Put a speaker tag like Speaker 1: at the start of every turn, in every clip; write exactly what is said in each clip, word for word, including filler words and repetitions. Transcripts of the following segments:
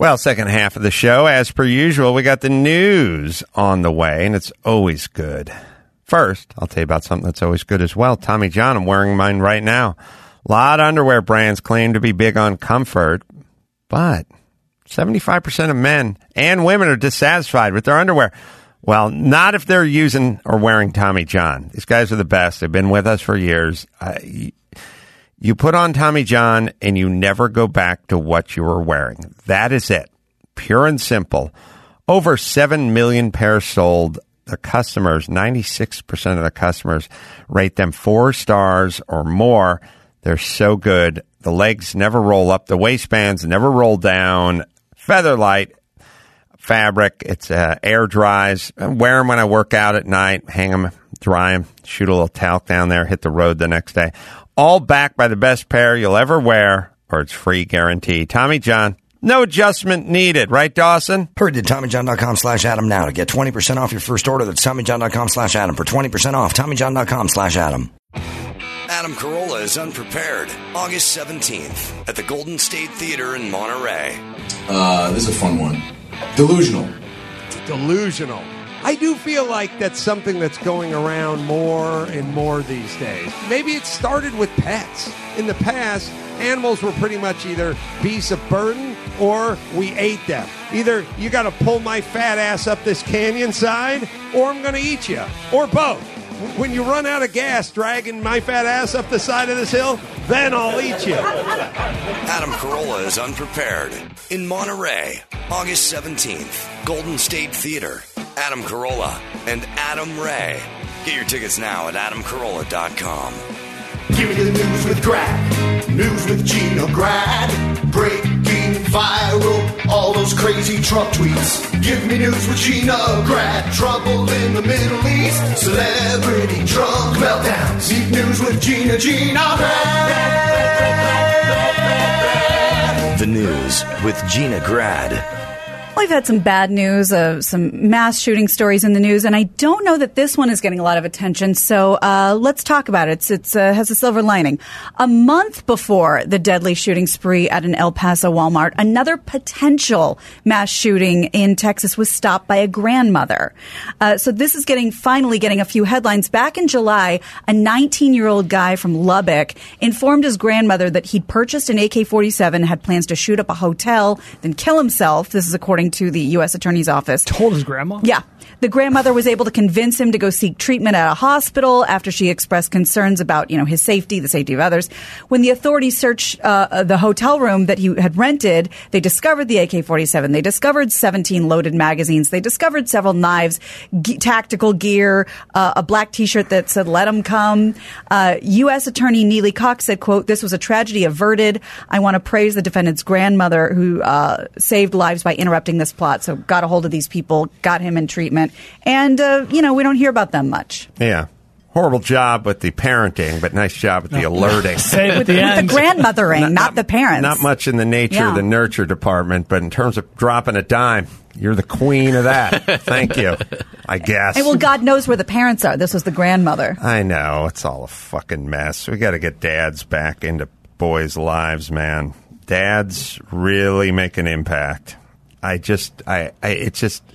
Speaker 1: Well, second half of the show, as per usual, we got the news on the way, and it's always good. First, I'll tell you about something that's always good as well. Tommy John, I'm wearing mine right now. A lot of underwear brands claim to be big on comfort, but seventy-five percent of men and women are dissatisfied with their underwear. Well, not if they're using or wearing Tommy John. These guys are the best. They've been with us for years. Uh, you, you put on Tommy John and you never go back to what you were wearing. That is it. Pure and simple. Over seven million pairs sold. The customers, ninety-six percent of the customers rate them four stars or more. They're so good. The legs never roll up. The waistbands never roll down. Feather light fabric. It's uh, air dries. I wear them when I work out at night. Hang them, dry them, shoot a little talc down there, hit the road the next day. All backed by the best pair you'll ever wear, or it's free guarantee. Tommy John. No adjustment needed, right, Dawson?
Speaker 2: Hurry to TommyJohn.com slash Adam now to get twenty percent off your first order. That's TommyJohn.com slash Adam for twenty percent off. TommyJohn.com slash Adam. Adam Carolla is Unprepared, August seventeenth at the Golden State Theater in Monterey.
Speaker 3: Uh, this is a fun one. Delusional.
Speaker 4: Delusional. I do feel like that's something that's going around more and more these days. Maybe it started with pets. In the past, animals were pretty much either beasts of burden or we ate them. Either you got to pull my fat ass up this canyon side or I'm going to eat you, or both. When you run out of gas dragging my fat ass up the side of this hill, then I'll eat you.
Speaker 2: Adam Carolla is Unprepared in Monterey, August seventeenth, Golden State Theater. Adam Carolla and Adam Ray. Get your tickets now at adam carolla dot com.
Speaker 5: Give me the news with Grad. News with Gina Grad. Breaking viral, all those crazy Trump tweets. Give me news with Gina Grad. Trouble in the Middle East. Celebrity drunk meltdowns. Need news with Gina, Gina Grad.
Speaker 2: The news with Gina Grad.
Speaker 6: We've had some bad news, uh, some mass shooting stories in the news, and I don't know that this one is getting a lot of attention, so uh, let's talk about it. It's, it's uh, has a silver lining. A month before the deadly shooting spree at an El Paso Walmart, another potential mass shooting in Texas was stopped by a grandmother. Uh, so this is getting finally getting a few headlines. Back in July, a nineteen-year-old guy from Lubbock informed his grandmother that he'd purchased an A K forty-seven, had plans to shoot up a hotel, then kill himself. This is according to the U S Attorney's Office.
Speaker 7: Told his grandma?
Speaker 6: Yeah. The grandmother was able to convince him to go seek treatment at a hospital after she expressed concerns about, you know, his safety, the safety of others. When the authorities searched uh, the hotel room that he had rented, they discovered the A K forty-seven. They discovered seventeen loaded magazines. They discovered several knives, ge- tactical gear, uh, a black T-shirt that said, "Let 'em come." Uh, U S Attorney Neely Cox said, quote, "This was a tragedy averted. I want to praise the defendant's grandmother who uh, saved lives by interrupting this plot." So got a hold of these people, got him in treatment. And, uh, you know, we don't hear about them much.
Speaker 1: Yeah. Horrible job with the parenting, but nice job with the alerting.
Speaker 7: Say it at
Speaker 6: With,
Speaker 7: the
Speaker 6: with
Speaker 7: end.
Speaker 6: the grandmothering, not,
Speaker 1: not
Speaker 6: the parents.
Speaker 1: Not much in the nature
Speaker 6: Yeah.
Speaker 1: of the nurture department, but in terms of dropping a dime, you're the queen of that. Thank you, I guess.
Speaker 6: Hey, well, God knows where the parents are. This was the grandmother.
Speaker 1: I know. It's all a fucking mess. We got to get dads back into boys' lives, man. Dads really make an impact. I just, I, I it's just,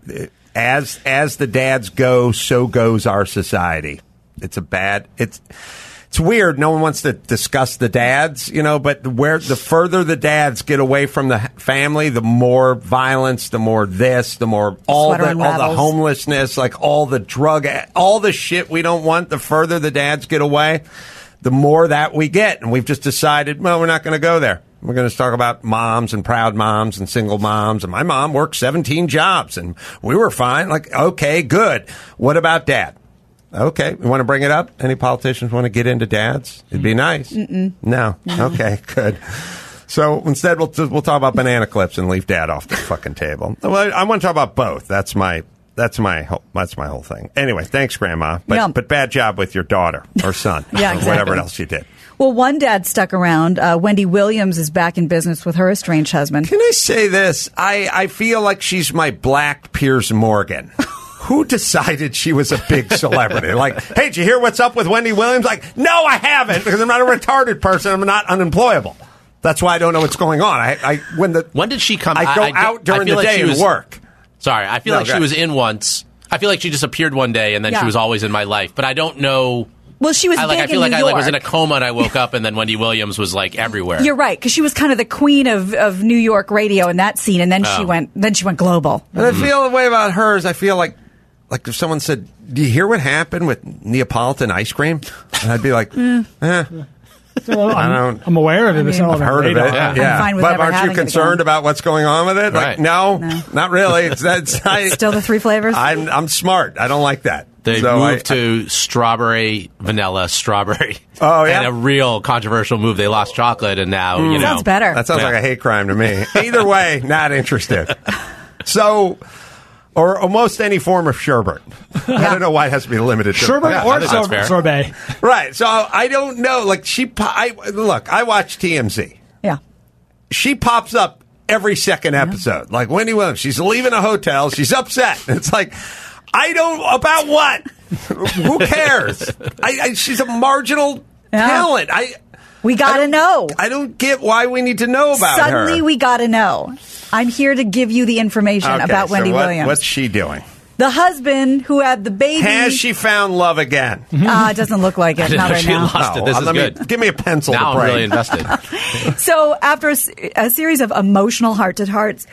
Speaker 1: as as the dads go, so goes our society. It's a bad, it's, it's weird. No one wants to discuss the dads, you know, but where the further the dads get away from the family, the more violence, the more this, the more all the, all the homelessness, like all the drug, all the shit we don't want. The further the dads get away, the more that we get. And we've just decided, well, we're not going to go there. We're going to talk about moms and proud moms and single moms. And my mom worked seventeen jobs and we were fine. Like, okay, good. What about dad? Okay. You want to bring it up? Any politicians want to get into dads? It'd be nice.
Speaker 6: Mm-mm.
Speaker 1: No. Okay, good. So instead, we'll, we'll talk about banana clips and leave dad off the fucking table. Well, I want to talk about both. That's my, that's my whole, that's my whole thing. Anyway, thanks, Grandma. But,
Speaker 6: Yeah.
Speaker 1: but bad job with your daughter or son
Speaker 6: Yeah,
Speaker 1: or
Speaker 6: exactly.
Speaker 1: whatever else you did.
Speaker 6: Well, one dad stuck around. Uh, Wendy Williams is back in business with her estranged husband.
Speaker 1: Can I say this? I, I feel like she's my black Piers Morgan. Who decided she was a big celebrity? Like, hey, did you hear what's up with Wendy Williams? Like, no, I haven't, because I'm not a retarded person. I'm not unemployable. That's why I don't know what's going on. I, I when the
Speaker 7: when did she come?
Speaker 1: I go
Speaker 7: I, I,
Speaker 1: out during
Speaker 7: I feel
Speaker 1: the
Speaker 7: like
Speaker 1: day
Speaker 7: she was,
Speaker 1: and work.
Speaker 7: Sorry, I feel
Speaker 1: No,
Speaker 7: like
Speaker 1: go
Speaker 7: she
Speaker 1: ahead.
Speaker 7: was in once. I feel like she just appeared one day and then
Speaker 6: Yeah.
Speaker 7: she was always in my life. But I don't know.
Speaker 6: Well, she was
Speaker 7: I like.
Speaker 6: big
Speaker 7: I feel
Speaker 6: in
Speaker 7: like
Speaker 6: New
Speaker 7: I
Speaker 6: York.
Speaker 7: like was in a coma and I woke up and then Wendy Williams was like everywhere.
Speaker 6: You're right, because she was kind of the queen of, of New York radio in that scene, and then she
Speaker 7: Oh.
Speaker 6: went then she went global.
Speaker 1: And I feel the way about hers. I feel like, like if someone said, "Do you hear what happened with Neapolitan ice cream?" And I'd be like,
Speaker 6: Mm.
Speaker 1: "Eh,
Speaker 8: Well, I'm,
Speaker 1: I don't-
Speaker 8: I'm aware of it. but it's
Speaker 6: I mean,
Speaker 8: not on
Speaker 1: I've
Speaker 8: my
Speaker 1: heard of it."
Speaker 8: radar.
Speaker 7: Yeah.
Speaker 6: I'm fine with
Speaker 1: but
Speaker 6: never
Speaker 1: aren't you
Speaker 6: having it
Speaker 1: concerned
Speaker 6: again.
Speaker 1: about what's going on with it? Like,
Speaker 7: Right.
Speaker 1: no,
Speaker 6: No.
Speaker 1: not really. It's that's I,
Speaker 6: Still the three flavors.
Speaker 1: I'm I'm smart. I don't like that.
Speaker 7: They
Speaker 1: So
Speaker 7: moved
Speaker 1: I-
Speaker 7: to strawberry, vanilla, strawberry.
Speaker 1: Oh, yeah?
Speaker 7: And a real controversial move. They lost chocolate, and now you know.
Speaker 6: Sounds better.
Speaker 1: That sounds
Speaker 7: Yeah.
Speaker 1: like a hate crime to me. Either way, not interested. So, or almost any form of sherbet. I don't know why it has to be limited to
Speaker 8: Sherbet
Speaker 7: Yeah, I
Speaker 8: or
Speaker 7: think that's
Speaker 8: sor-
Speaker 7: fair.
Speaker 8: sorbet.
Speaker 1: Right. So I don't know. Like she, po- I look. I watch T M Z.
Speaker 6: yeah.
Speaker 1: She pops up every second episode. Like Wendy Williams, she's leaving a hotel. She's upset. It's like, I don't about what. Who cares? I, I, she's a marginal
Speaker 6: Yeah.
Speaker 1: talent. I.
Speaker 6: We
Speaker 1: I
Speaker 6: gotta
Speaker 1: don't-
Speaker 6: know.
Speaker 1: I don't get why we need to know about
Speaker 6: Suddenly,
Speaker 1: her.
Speaker 6: we gotta know. I'm here to give you the information
Speaker 1: Okay,
Speaker 6: about
Speaker 1: so
Speaker 6: Wendy
Speaker 1: what-
Speaker 6: Williams.
Speaker 1: What's she doing?
Speaker 6: The husband who had the baby.
Speaker 1: Has she found love again?
Speaker 6: Uh, it doesn't look like it.
Speaker 7: didn't
Speaker 6: Not
Speaker 7: know
Speaker 6: right
Speaker 7: she
Speaker 6: now.
Speaker 7: lost it. This
Speaker 1: uh,
Speaker 7: is
Speaker 1: let me-
Speaker 7: good.
Speaker 1: give me a pencil
Speaker 7: Now
Speaker 1: to
Speaker 7: I'm
Speaker 1: break.
Speaker 7: really invested.
Speaker 6: So after a, s- a series of emotional heart-to-hearts,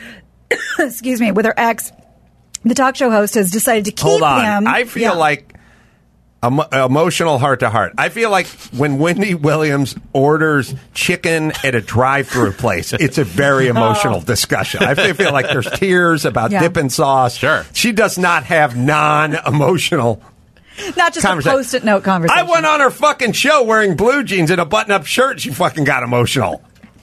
Speaker 6: excuse me, with her ex, the talk show host has decided to keep
Speaker 1: Hold on.
Speaker 6: him.
Speaker 1: I feel
Speaker 6: Yeah.
Speaker 1: like emo- emotional heart to heart. I feel like when Wendy Williams orders chicken at a drive-through place, it's a very emotional discussion. I feel feel like there's tears about
Speaker 6: Yeah.
Speaker 1: dipping sauce.
Speaker 7: Sure.
Speaker 1: She does not have non-emotional.
Speaker 6: not just a
Speaker 1: conversation.
Speaker 6: post-it note conversation.
Speaker 1: I went on her fucking show wearing blue jeans and a button-up shirt. She fucking got emotional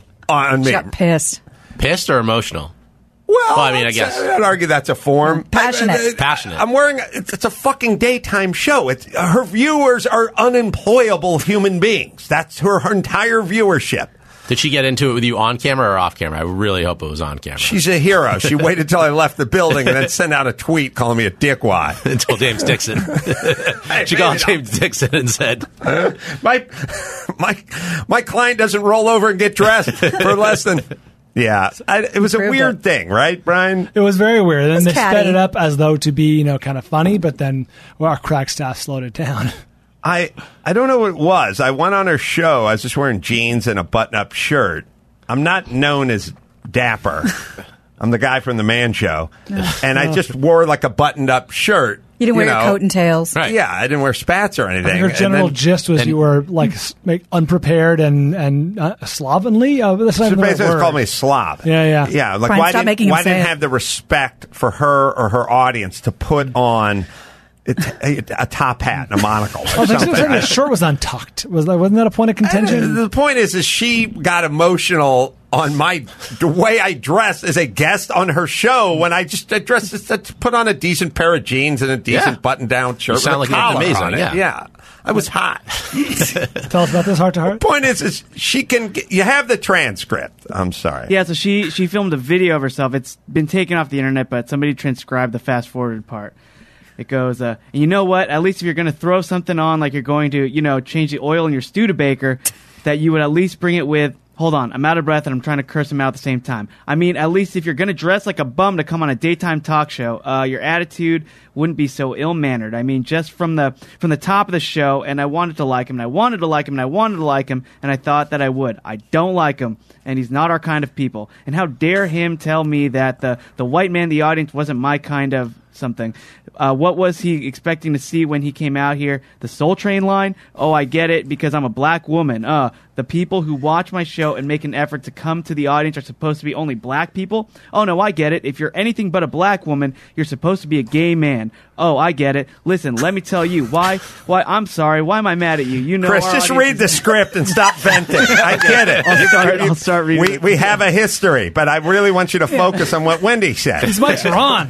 Speaker 1: on me.
Speaker 6: She got pissed.
Speaker 7: Pissed or emotional?
Speaker 1: Well,
Speaker 7: Well, I mean, I
Speaker 1: it's-
Speaker 7: guess.
Speaker 1: I'd argue that's a form.
Speaker 6: Passionate.
Speaker 1: I- I-
Speaker 7: Passionate.
Speaker 1: I'm wearing. It's, it's a fucking daytime show. It's her viewers are unemployable human beings. That's her, her entire viewership.
Speaker 7: Did she get into it with you on camera or off camera? I really hope it was on camera.
Speaker 1: She's a hero. She waited till I left the building and then sent out a tweet calling me a dickwad.
Speaker 7: Until James Dixon. she
Speaker 1: maybe
Speaker 7: called
Speaker 1: not.
Speaker 7: James Dixon and said,
Speaker 1: my my my client doesn't roll over and get dressed for less than. Yeah, I, it was a
Speaker 6: Proved
Speaker 1: weird
Speaker 6: it.
Speaker 1: thing, right, Brian?
Speaker 8: It was very weird. And
Speaker 6: It's
Speaker 8: they sped
Speaker 6: catty.
Speaker 8: it up as though to be, you know, kind of funny, but then well, our crack staff slowed it down.
Speaker 1: I I don't know what it was. I went on her show. I was just wearing jeans and a button-up shirt. I'm not known as dapper. I'm the guy from the Man Show, and I just wore like a buttoned-up shirt.
Speaker 6: You didn't wear
Speaker 1: know.
Speaker 6: your coat and tails.
Speaker 7: Right.
Speaker 1: Yeah, I didn't wear spats or anything.
Speaker 8: Your
Speaker 1: And
Speaker 8: general
Speaker 1: then
Speaker 8: gist was
Speaker 7: and-
Speaker 8: you were like s- make, unprepared and and uh, slovenly. Uh, that's not
Speaker 1: she
Speaker 8: even the right
Speaker 1: basically
Speaker 8: word.
Speaker 1: called me a slob.
Speaker 8: Yeah, yeah.
Speaker 1: yeah. Like
Speaker 6: Brian,
Speaker 1: why
Speaker 6: stop
Speaker 1: didn't
Speaker 6: making him
Speaker 1: why
Speaker 6: say
Speaker 1: didn't
Speaker 6: it.
Speaker 1: have the respect for her or her audience to put on a, a, a top hat and a monocle or
Speaker 8: Oh, thanks
Speaker 1: something?
Speaker 8: for saying the shirt was untucked. Was that wasn't that a point of
Speaker 1: And
Speaker 8: contention?
Speaker 1: the point is, is she got emotional on my the way I dressed as a guest on her show when I just I dressed just to put on a decent pair of jeans and a decent
Speaker 7: Yeah.
Speaker 1: button-down shirt.
Speaker 7: You sound
Speaker 1: with
Speaker 7: like
Speaker 1: a
Speaker 7: you looked
Speaker 1: collar
Speaker 7: amazing,
Speaker 1: on it.
Speaker 7: yeah.
Speaker 1: I was hot.
Speaker 8: Tell us about this heart to heart.
Speaker 1: Point is, is she can. Get, you have the transcript. I'm sorry.
Speaker 9: Yeah, so she she filmed a video of herself. It's been taken off the internet, but somebody transcribed the fast forwarded part. It goes, uh, and you know what? At least if you're going to throw something on, like you're going to, you know, change the oil in your Studebaker, that you would at least bring it with. Hold on, I'm out of breath and I'm trying to curse him out at the same time. I mean, at least if you're going to dress like a bum to come on a daytime talk show, uh, your attitude wouldn't be so ill-mannered. I mean, just from the from the top of the show, and I wanted to like him, and I wanted to like him, and I wanted to like him, and I thought that I would. I don't like him, and he's not our kind of people. And how dare him tell me that the, the white man in the audience wasn't my kind of something. Uh, what was he expecting to see when he came out here? The Soul Train line? Oh, I get it, because I'm a black woman. Uh, the people who watch my show and make an effort to come to the audience are supposed to be only black people? Oh, no, I get it. If you're anything but a black woman, you're supposed to be a gay man. Oh, I get it. Listen, let me tell you. Why? Why? I'm sorry. Why am I mad at you? You know,
Speaker 1: Chris,
Speaker 9: our
Speaker 1: just
Speaker 9: audience
Speaker 1: read
Speaker 9: is-
Speaker 1: the script and stop venting. I get it.
Speaker 9: I'll start, I'll start reading
Speaker 1: We
Speaker 9: it.
Speaker 1: we have a history, but I really want you to focus on what Wendy said.
Speaker 8: These mics are on.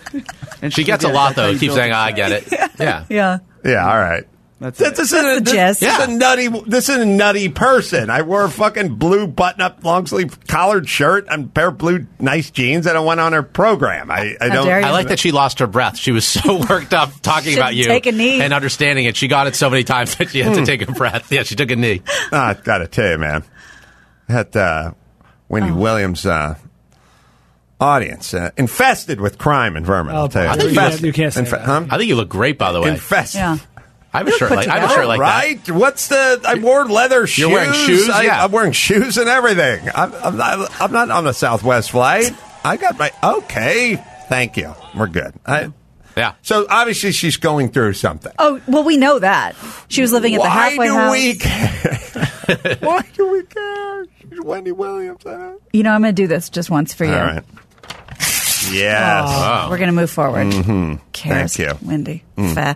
Speaker 9: And
Speaker 7: she gets a
Speaker 9: did.
Speaker 7: lot,
Speaker 9: That's how
Speaker 7: though.
Speaker 9: you
Speaker 7: Keeps
Speaker 9: build
Speaker 7: saying,
Speaker 9: a
Speaker 7: I
Speaker 9: success.
Speaker 7: get it. Yeah.
Speaker 6: Yeah.
Speaker 1: Yeah, all right.
Speaker 9: That's
Speaker 1: This,
Speaker 9: it.
Speaker 1: this is a,
Speaker 6: That's the
Speaker 1: this,
Speaker 6: gist.
Speaker 1: this is
Speaker 7: Yeah.
Speaker 1: a nutty. This is a nutty person. I wore a fucking blue button-up, long-sleeve collared shirt and a pair of blue nice jeans, and I went on her program. I, I
Speaker 6: How
Speaker 1: don't.
Speaker 6: dare you.
Speaker 7: I like that she lost her breath. She was so worked up talking
Speaker 6: Should
Speaker 7: about you
Speaker 6: take a knee.
Speaker 7: and understanding it. She got it so many times that she had to take a breath. Yeah, she took a knee.
Speaker 1: Ah, I gotta tell you, man. at uh, Wendy
Speaker 6: Oh.
Speaker 1: Williams' uh, audience. Uh, infested with crime and vermin,
Speaker 8: Oh,
Speaker 1: I'll tell you.
Speaker 8: I think you
Speaker 1: Infested.
Speaker 8: can't- you can't say
Speaker 1: Infe-
Speaker 8: that.
Speaker 1: huh?
Speaker 7: I think you look great, by the way.
Speaker 1: Infested.
Speaker 6: Yeah.
Speaker 7: I have a shirt
Speaker 6: put
Speaker 7: like I have a
Speaker 6: together.
Speaker 7: shirt like
Speaker 1: right? What's the? I wore leather shoes.
Speaker 7: You're wearing shoes?
Speaker 1: I,
Speaker 7: Yeah.
Speaker 1: I'm wearing shoes and everything. I'm, I'm, not, I'm not on a Southwest flight. I got my. Okay. Thank you. We're good. I,
Speaker 7: that. Yeah.
Speaker 1: so obviously she's going through something.
Speaker 6: Oh, well, we know that. She was living at the
Speaker 1: Why
Speaker 6: halfway
Speaker 1: do
Speaker 6: house.
Speaker 1: we care? Why do we care? She's Wendy Williams. I don't-
Speaker 6: You know, I'm going to do this just once for you.
Speaker 1: All right. Yes.
Speaker 6: Oh, We're going to move forward. Mm-hmm. Cares,
Speaker 1: Thank you.
Speaker 6: Wendy. Fair.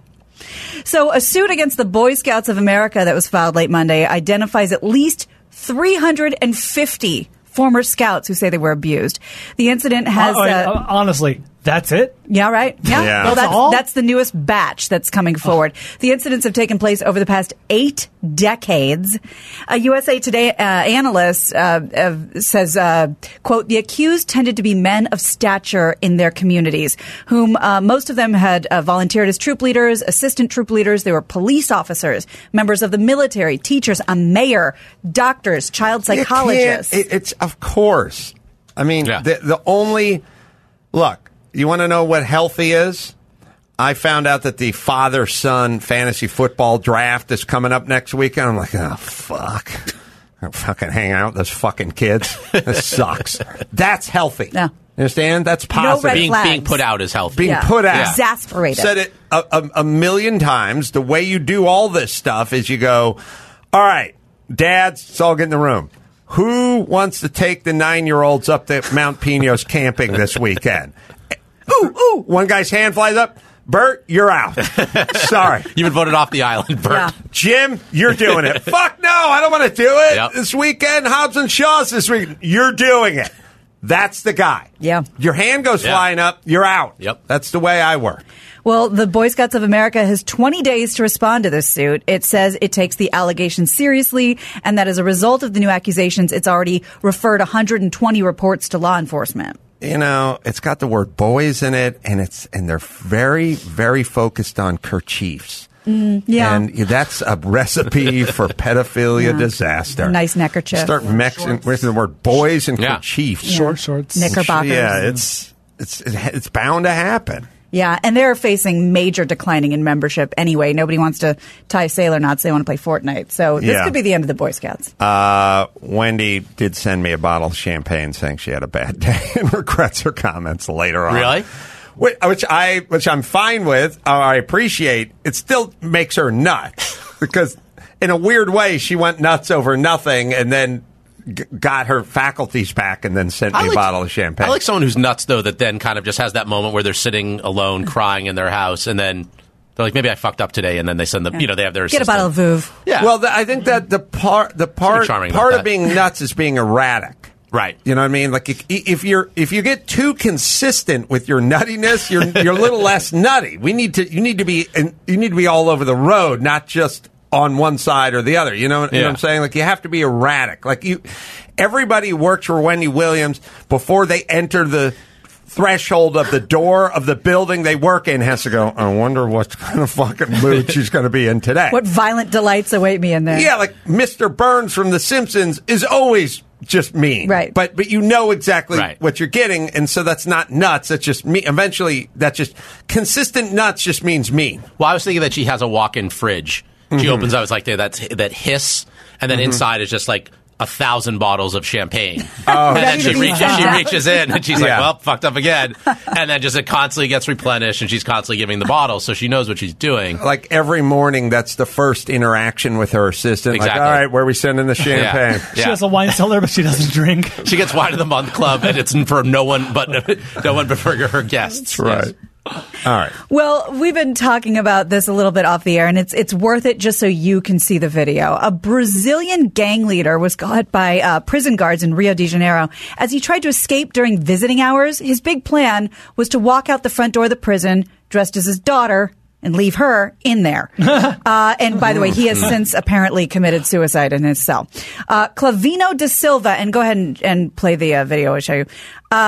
Speaker 6: So, a suit against the Boy Scouts of America that was filed late Monday identifies at least three hundred fifty former scouts who say they were abused. The incident has.
Speaker 8: Oh, wait,
Speaker 6: uh,
Speaker 8: uh, honestly, that's it?
Speaker 6: Yeah, right? Yeah.
Speaker 1: Yeah.
Speaker 6: Well,
Speaker 8: That's
Speaker 6: that's,
Speaker 8: all?
Speaker 6: that's the newest batch that's coming forward. The incidents have taken place over the past eight decades. A U S A Today uh, analyst uh, uh, says, uh, quote, the accused tended to be men of stature in their communities, whom uh, most of them had uh, volunteered as troop leaders, assistant troop leaders. They were police officers, members of the military, teachers, a mayor, doctors, child
Speaker 1: You can't-
Speaker 6: psychologists.
Speaker 1: it- it's of course. I mean,
Speaker 7: Yeah.
Speaker 1: the, the only look. You want to know what healthy is? I found out that the father-son fantasy football draft is coming up next weekend. I'm like, oh fuck, I'm fucking hang out with those fucking kids. This sucks. That's healthy.
Speaker 6: Yeah.
Speaker 1: You understand? That's
Speaker 6: No
Speaker 1: positive.
Speaker 6: red
Speaker 7: Being
Speaker 6: flags.
Speaker 7: being put out is healthy.
Speaker 1: Being
Speaker 6: Yeah.
Speaker 1: put out.
Speaker 6: Exasperated.
Speaker 1: Said it a, a, a million times. The way you do all this stuff is you go, all right, dads, let's all get in the room. Who wants to take the nine-year-olds up to Mount Pinos camping this weekend? Ooh, ooh. One guy's hand flies up. Bert, you're out. Sorry.
Speaker 7: You've been voted off the island, Bert.
Speaker 6: Yeah.
Speaker 1: Jim, you're doing it. Fuck no, I don't want to do it.
Speaker 7: Yep.
Speaker 1: This weekend, Hobbs and Shaw's this week. You're doing it. That's the guy.
Speaker 6: Yeah.
Speaker 1: Your hand goes
Speaker 7: Yeah.
Speaker 1: flying up, you're out.
Speaker 7: Yep.
Speaker 1: That's the way I work.
Speaker 6: Well, the Boy Scouts of America has twenty days to respond to this suit. It says it takes the allegations seriously and that as a result of the new accusations, it's already referred one hundred twenty reports to law enforcement.
Speaker 1: You know, it's got the word boys in it, and it's and they're very, very focused on kerchiefs.
Speaker 6: Yeah.
Speaker 1: And that's a recipe for pedophilia
Speaker 6: Yeah.
Speaker 1: disaster.
Speaker 6: Nice neckerchief.
Speaker 1: Start mixing with the word boys and
Speaker 7: Yeah.
Speaker 1: kerchiefs.
Speaker 8: Short shorts.
Speaker 6: Knickerbockers.
Speaker 1: Yeah, it's it's it's bound to happen.
Speaker 6: Yeah, and they're facing major declining in membership anyway. Nobody wants to tie sailor knots. They want to play Fortnite. So this
Speaker 1: Yeah.
Speaker 6: could be the end of the Boy Scouts.
Speaker 1: Uh, Wendy did send me a bottle of champagne saying she had a bad day and regrets her comments later on.
Speaker 7: Really?
Speaker 1: Which, which I which I'm fine with. Uh, I appreciate. It still makes her nuts because in a weird way she went nuts over nothing and then g- got her faculties back and then sent me
Speaker 7: I like-
Speaker 1: a bottle of champagne.
Speaker 7: I like someone who's nuts, though, that then kind of just has that moment where they're sitting alone crying in their house, and then they're like, maybe I fucked up today, and then they send them, you know, they have their
Speaker 6: Get a
Speaker 7: assistant.
Speaker 6: bottle of Vouv.
Speaker 7: Yeah.
Speaker 1: Well, the, I think that the part the part
Speaker 7: charming
Speaker 1: part
Speaker 7: about
Speaker 1: of
Speaker 7: that.
Speaker 1: being nuts is being erratic.
Speaker 7: Right.
Speaker 1: You know what I mean? Like if, if you're if you get too consistent with your nuttiness, you're you're a little less nutty. We need to you need to be and you need to be all over the road, not just on one side or the other. You know, you know
Speaker 7: Yeah.
Speaker 1: what I'm saying? Like you have to be erratic. Like you, everybody who works for Wendy Williams before they enter the threshold of the door of the building they work in has to go, I wonder what kind of fucking mood she's going to be in today.
Speaker 6: What violent delights await me in there.
Speaker 1: Yeah, like Mister Burns from The Simpsons is always just mean.
Speaker 6: Right.
Speaker 1: But but you know exactly
Speaker 7: Right.
Speaker 1: what you're getting, and so that's not nuts. That's just me. Eventually, that's just consistent nuts just means mean.
Speaker 7: Well, I was thinking that she has a walk-in fridge. She
Speaker 1: Mm-hmm.
Speaker 7: opens, I was like, that that hiss, and then inside is just like a thousand bottles of champagne.
Speaker 1: Oh.
Speaker 7: And then she
Speaker 6: That
Speaker 7: reaches,
Speaker 6: even
Speaker 7: she
Speaker 6: means-
Speaker 7: reaches in, and she's
Speaker 1: Yeah.
Speaker 7: like, well, fucked up again. And then just it constantly gets replenished, and she's constantly giving the bottles, so she knows what she's doing.
Speaker 1: Like every morning, that's the first interaction with her assistant.
Speaker 7: Exactly.
Speaker 1: Like, all right, where are we sending the champagne?
Speaker 8: She
Speaker 7: Yeah.
Speaker 8: has a wine cellar, but she doesn't drink.
Speaker 7: She gets wine of the month club, and it's for no one but no one but for her guests.
Speaker 1: Right.
Speaker 7: Yes.
Speaker 1: All right.
Speaker 6: Well, we've been talking about this a little bit off the air, and it's it's worth it just so you can see the video. A Brazilian gang leader was caught by uh, prison guards in Rio de Janeiro as he tried to escape during visiting hours. His big plan was to walk out the front door of the prison dressed as his daughter and leave her in there. uh, and by the way, he has since apparently committed suicide in his cell. Uh, Clavino da Silva, and go ahead and, and play the uh, video I'll show you. Um,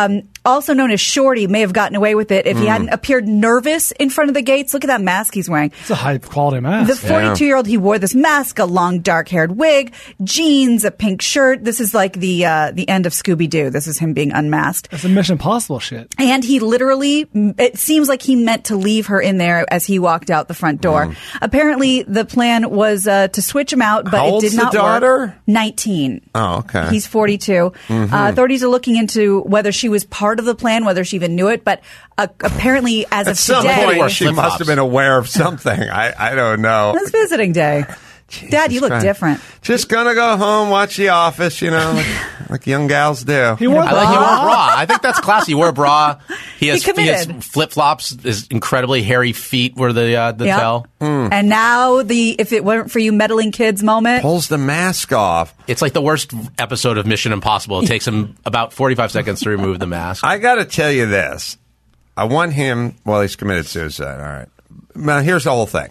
Speaker 6: also known as Shorty, may have gotten away with it if he hadn't appeared nervous in front of the gates. Look at that mask he's wearing.
Speaker 8: It's a high quality mask.
Speaker 6: The forty-two-year-old, he wore this mask, a long dark-haired wig, jeans, a pink shirt. This is like the uh, the end of Scooby-Doo. This is him being unmasked.
Speaker 8: That's some Mission Impossible shit.
Speaker 6: And he literally, it seems like he meant to leave her in there as he walked out the front door. Mm. Apparently, the plan was uh, to switch him out, but
Speaker 1: How
Speaker 6: it
Speaker 1: old's
Speaker 6: did not
Speaker 1: the daughter?
Speaker 6: work. nineteen.
Speaker 1: Oh, okay.
Speaker 6: He's forty-two. Mm-hmm. Uh, authorities are looking into whether she was part of the plan, whether she even knew it, but uh, apparently as
Speaker 1: At
Speaker 6: of
Speaker 1: some
Speaker 6: today...
Speaker 1: point, she must have been aware of something. I, I don't know.
Speaker 6: It's visiting day.
Speaker 1: Jesus
Speaker 6: Dad, you look
Speaker 1: Christ.
Speaker 6: different.
Speaker 1: Just gonna go home, watch The Office, you know, like, like young gals do.
Speaker 8: He wore
Speaker 7: I like he wore a bra. I think that's classy. He wore a bra. He has,
Speaker 6: He committed.
Speaker 7: has flip flops. His incredibly hairy feet were the uh, the
Speaker 6: Yep.
Speaker 7: tell.
Speaker 6: And now the if it weren't for you meddling kids moment.
Speaker 1: Pulls the mask off.
Speaker 7: It's like the worst episode of Mission Impossible. It takes him about forty-five seconds to remove the mask.
Speaker 1: I got to tell you this. I want him, well, he's committed suicide. All right. Now, here's the whole thing.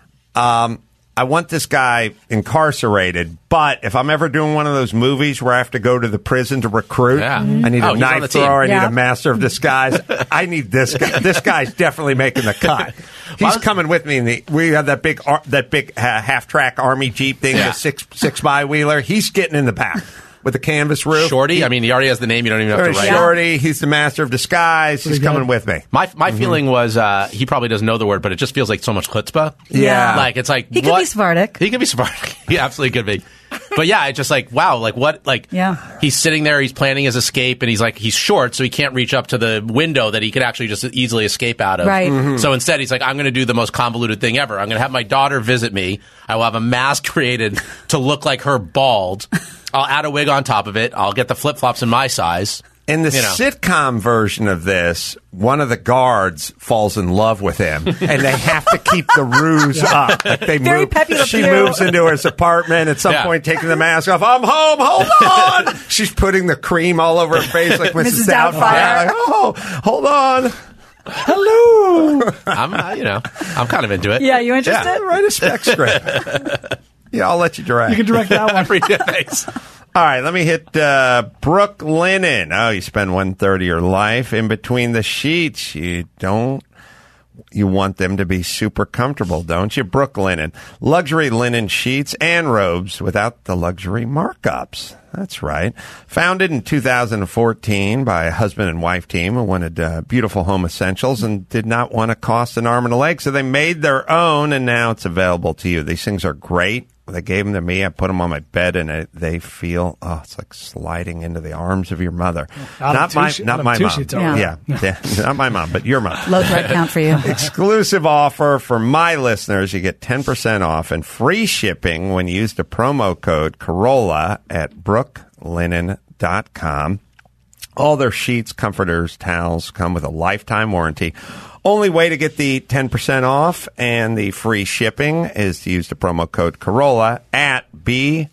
Speaker 1: Um, I want this guy incarcerated, but if I'm ever doing one of those movies where I have to go to the prison to recruit,
Speaker 7: Yeah.
Speaker 1: I need
Speaker 7: Oh,
Speaker 1: a
Speaker 7: he's on the
Speaker 1: knife
Speaker 7: team.
Speaker 1: thrower, I
Speaker 6: Yeah.
Speaker 1: need a master of disguise. I need this guy. This guy's definitely making the cut. He's coming with me. In the, we have that big, ar- that big uh, half-track Army Jeep thing,
Speaker 7: Yeah.
Speaker 1: the six six by wheeler. He's getting in the back with the canvas roof.
Speaker 7: Shorty. I mean, he already has the name. You don't even have to
Speaker 1: Very
Speaker 7: write.
Speaker 1: Shorty. He's the master of disguise. He's
Speaker 8: Pretty
Speaker 1: coming
Speaker 8: good.
Speaker 1: with me.
Speaker 7: My my feeling was uh, he probably doesn't know the word, but it just feels like so much chutzpah.
Speaker 1: Yeah.
Speaker 7: Like it's like
Speaker 6: He could
Speaker 7: what?
Speaker 6: be Sephardic.
Speaker 7: He could be Sephardic. He absolutely could be. But yeah, it's just like wow, like what? Like
Speaker 6: Yeah.
Speaker 7: he's sitting there, he's planning his escape, and he's like he's short, so he can't reach up to the window that he could actually just easily escape out of.
Speaker 6: Right. Mhm.
Speaker 7: So instead, he's like, I'm going to do the most convoluted thing ever. I'm going to have my daughter visit me. I will have a mask created to look like her bald. I'll add a wig on top of it. I'll get the flip flops in my size.
Speaker 1: In the
Speaker 7: You know.
Speaker 1: sitcom version of this, one of the guards falls in love with him, and they have to keep the ruse up. Like they
Speaker 6: Very
Speaker 1: move,
Speaker 6: Pepe Le
Speaker 1: she
Speaker 6: Pew.
Speaker 1: moves into his apartment at some
Speaker 7: Yeah.
Speaker 1: point, taking the mask off. I'm home. Hold on. She's putting the cream all over her face, like Missus
Speaker 6: Missus Doubtfire.
Speaker 1: Doubtfire. Like, oh, hold on. Hello.
Speaker 7: I'm, uh, you know, I'm kind of into it.
Speaker 6: Yeah, you interested?
Speaker 1: Yeah, write a spec script. Yeah, I'll let you direct.
Speaker 8: You can direct that one.
Speaker 7: Every day.
Speaker 1: All right, let me hit uh, Brooke Linen. Oh, you spend one third of your life in between the sheets. You don't. You want them to be super comfortable, don't you? Brooke Linen. Luxury linen sheets and robes without the luxury markups. That's right. Founded in two thousand fourteen by a husband and wife team who wanted uh, beautiful home essentials and did not want to cost an arm and a leg, so they made their own, and now it's available to you. These things are great. They gave them to me. I put them on my bed, and it, they feel, oh, it's like sliding into the arms of your mother.
Speaker 8: Out of
Speaker 1: Not
Speaker 8: two
Speaker 1: my,
Speaker 8: she-
Speaker 1: not
Speaker 8: out of
Speaker 1: my
Speaker 8: two
Speaker 1: mom.
Speaker 8: sheets
Speaker 6: over.
Speaker 1: Yeah, yeah, not my mom, but your mom.
Speaker 6: Low threat count for you.
Speaker 1: Exclusive offer for my listeners. You get ten percent off and free shipping when you use the promo code Corolla at brooke linen dot com. All their sheets, comforters, towels come with a lifetime warranty. Only way to get the ten percent off and the free shipping is to use the promo code Corolla at B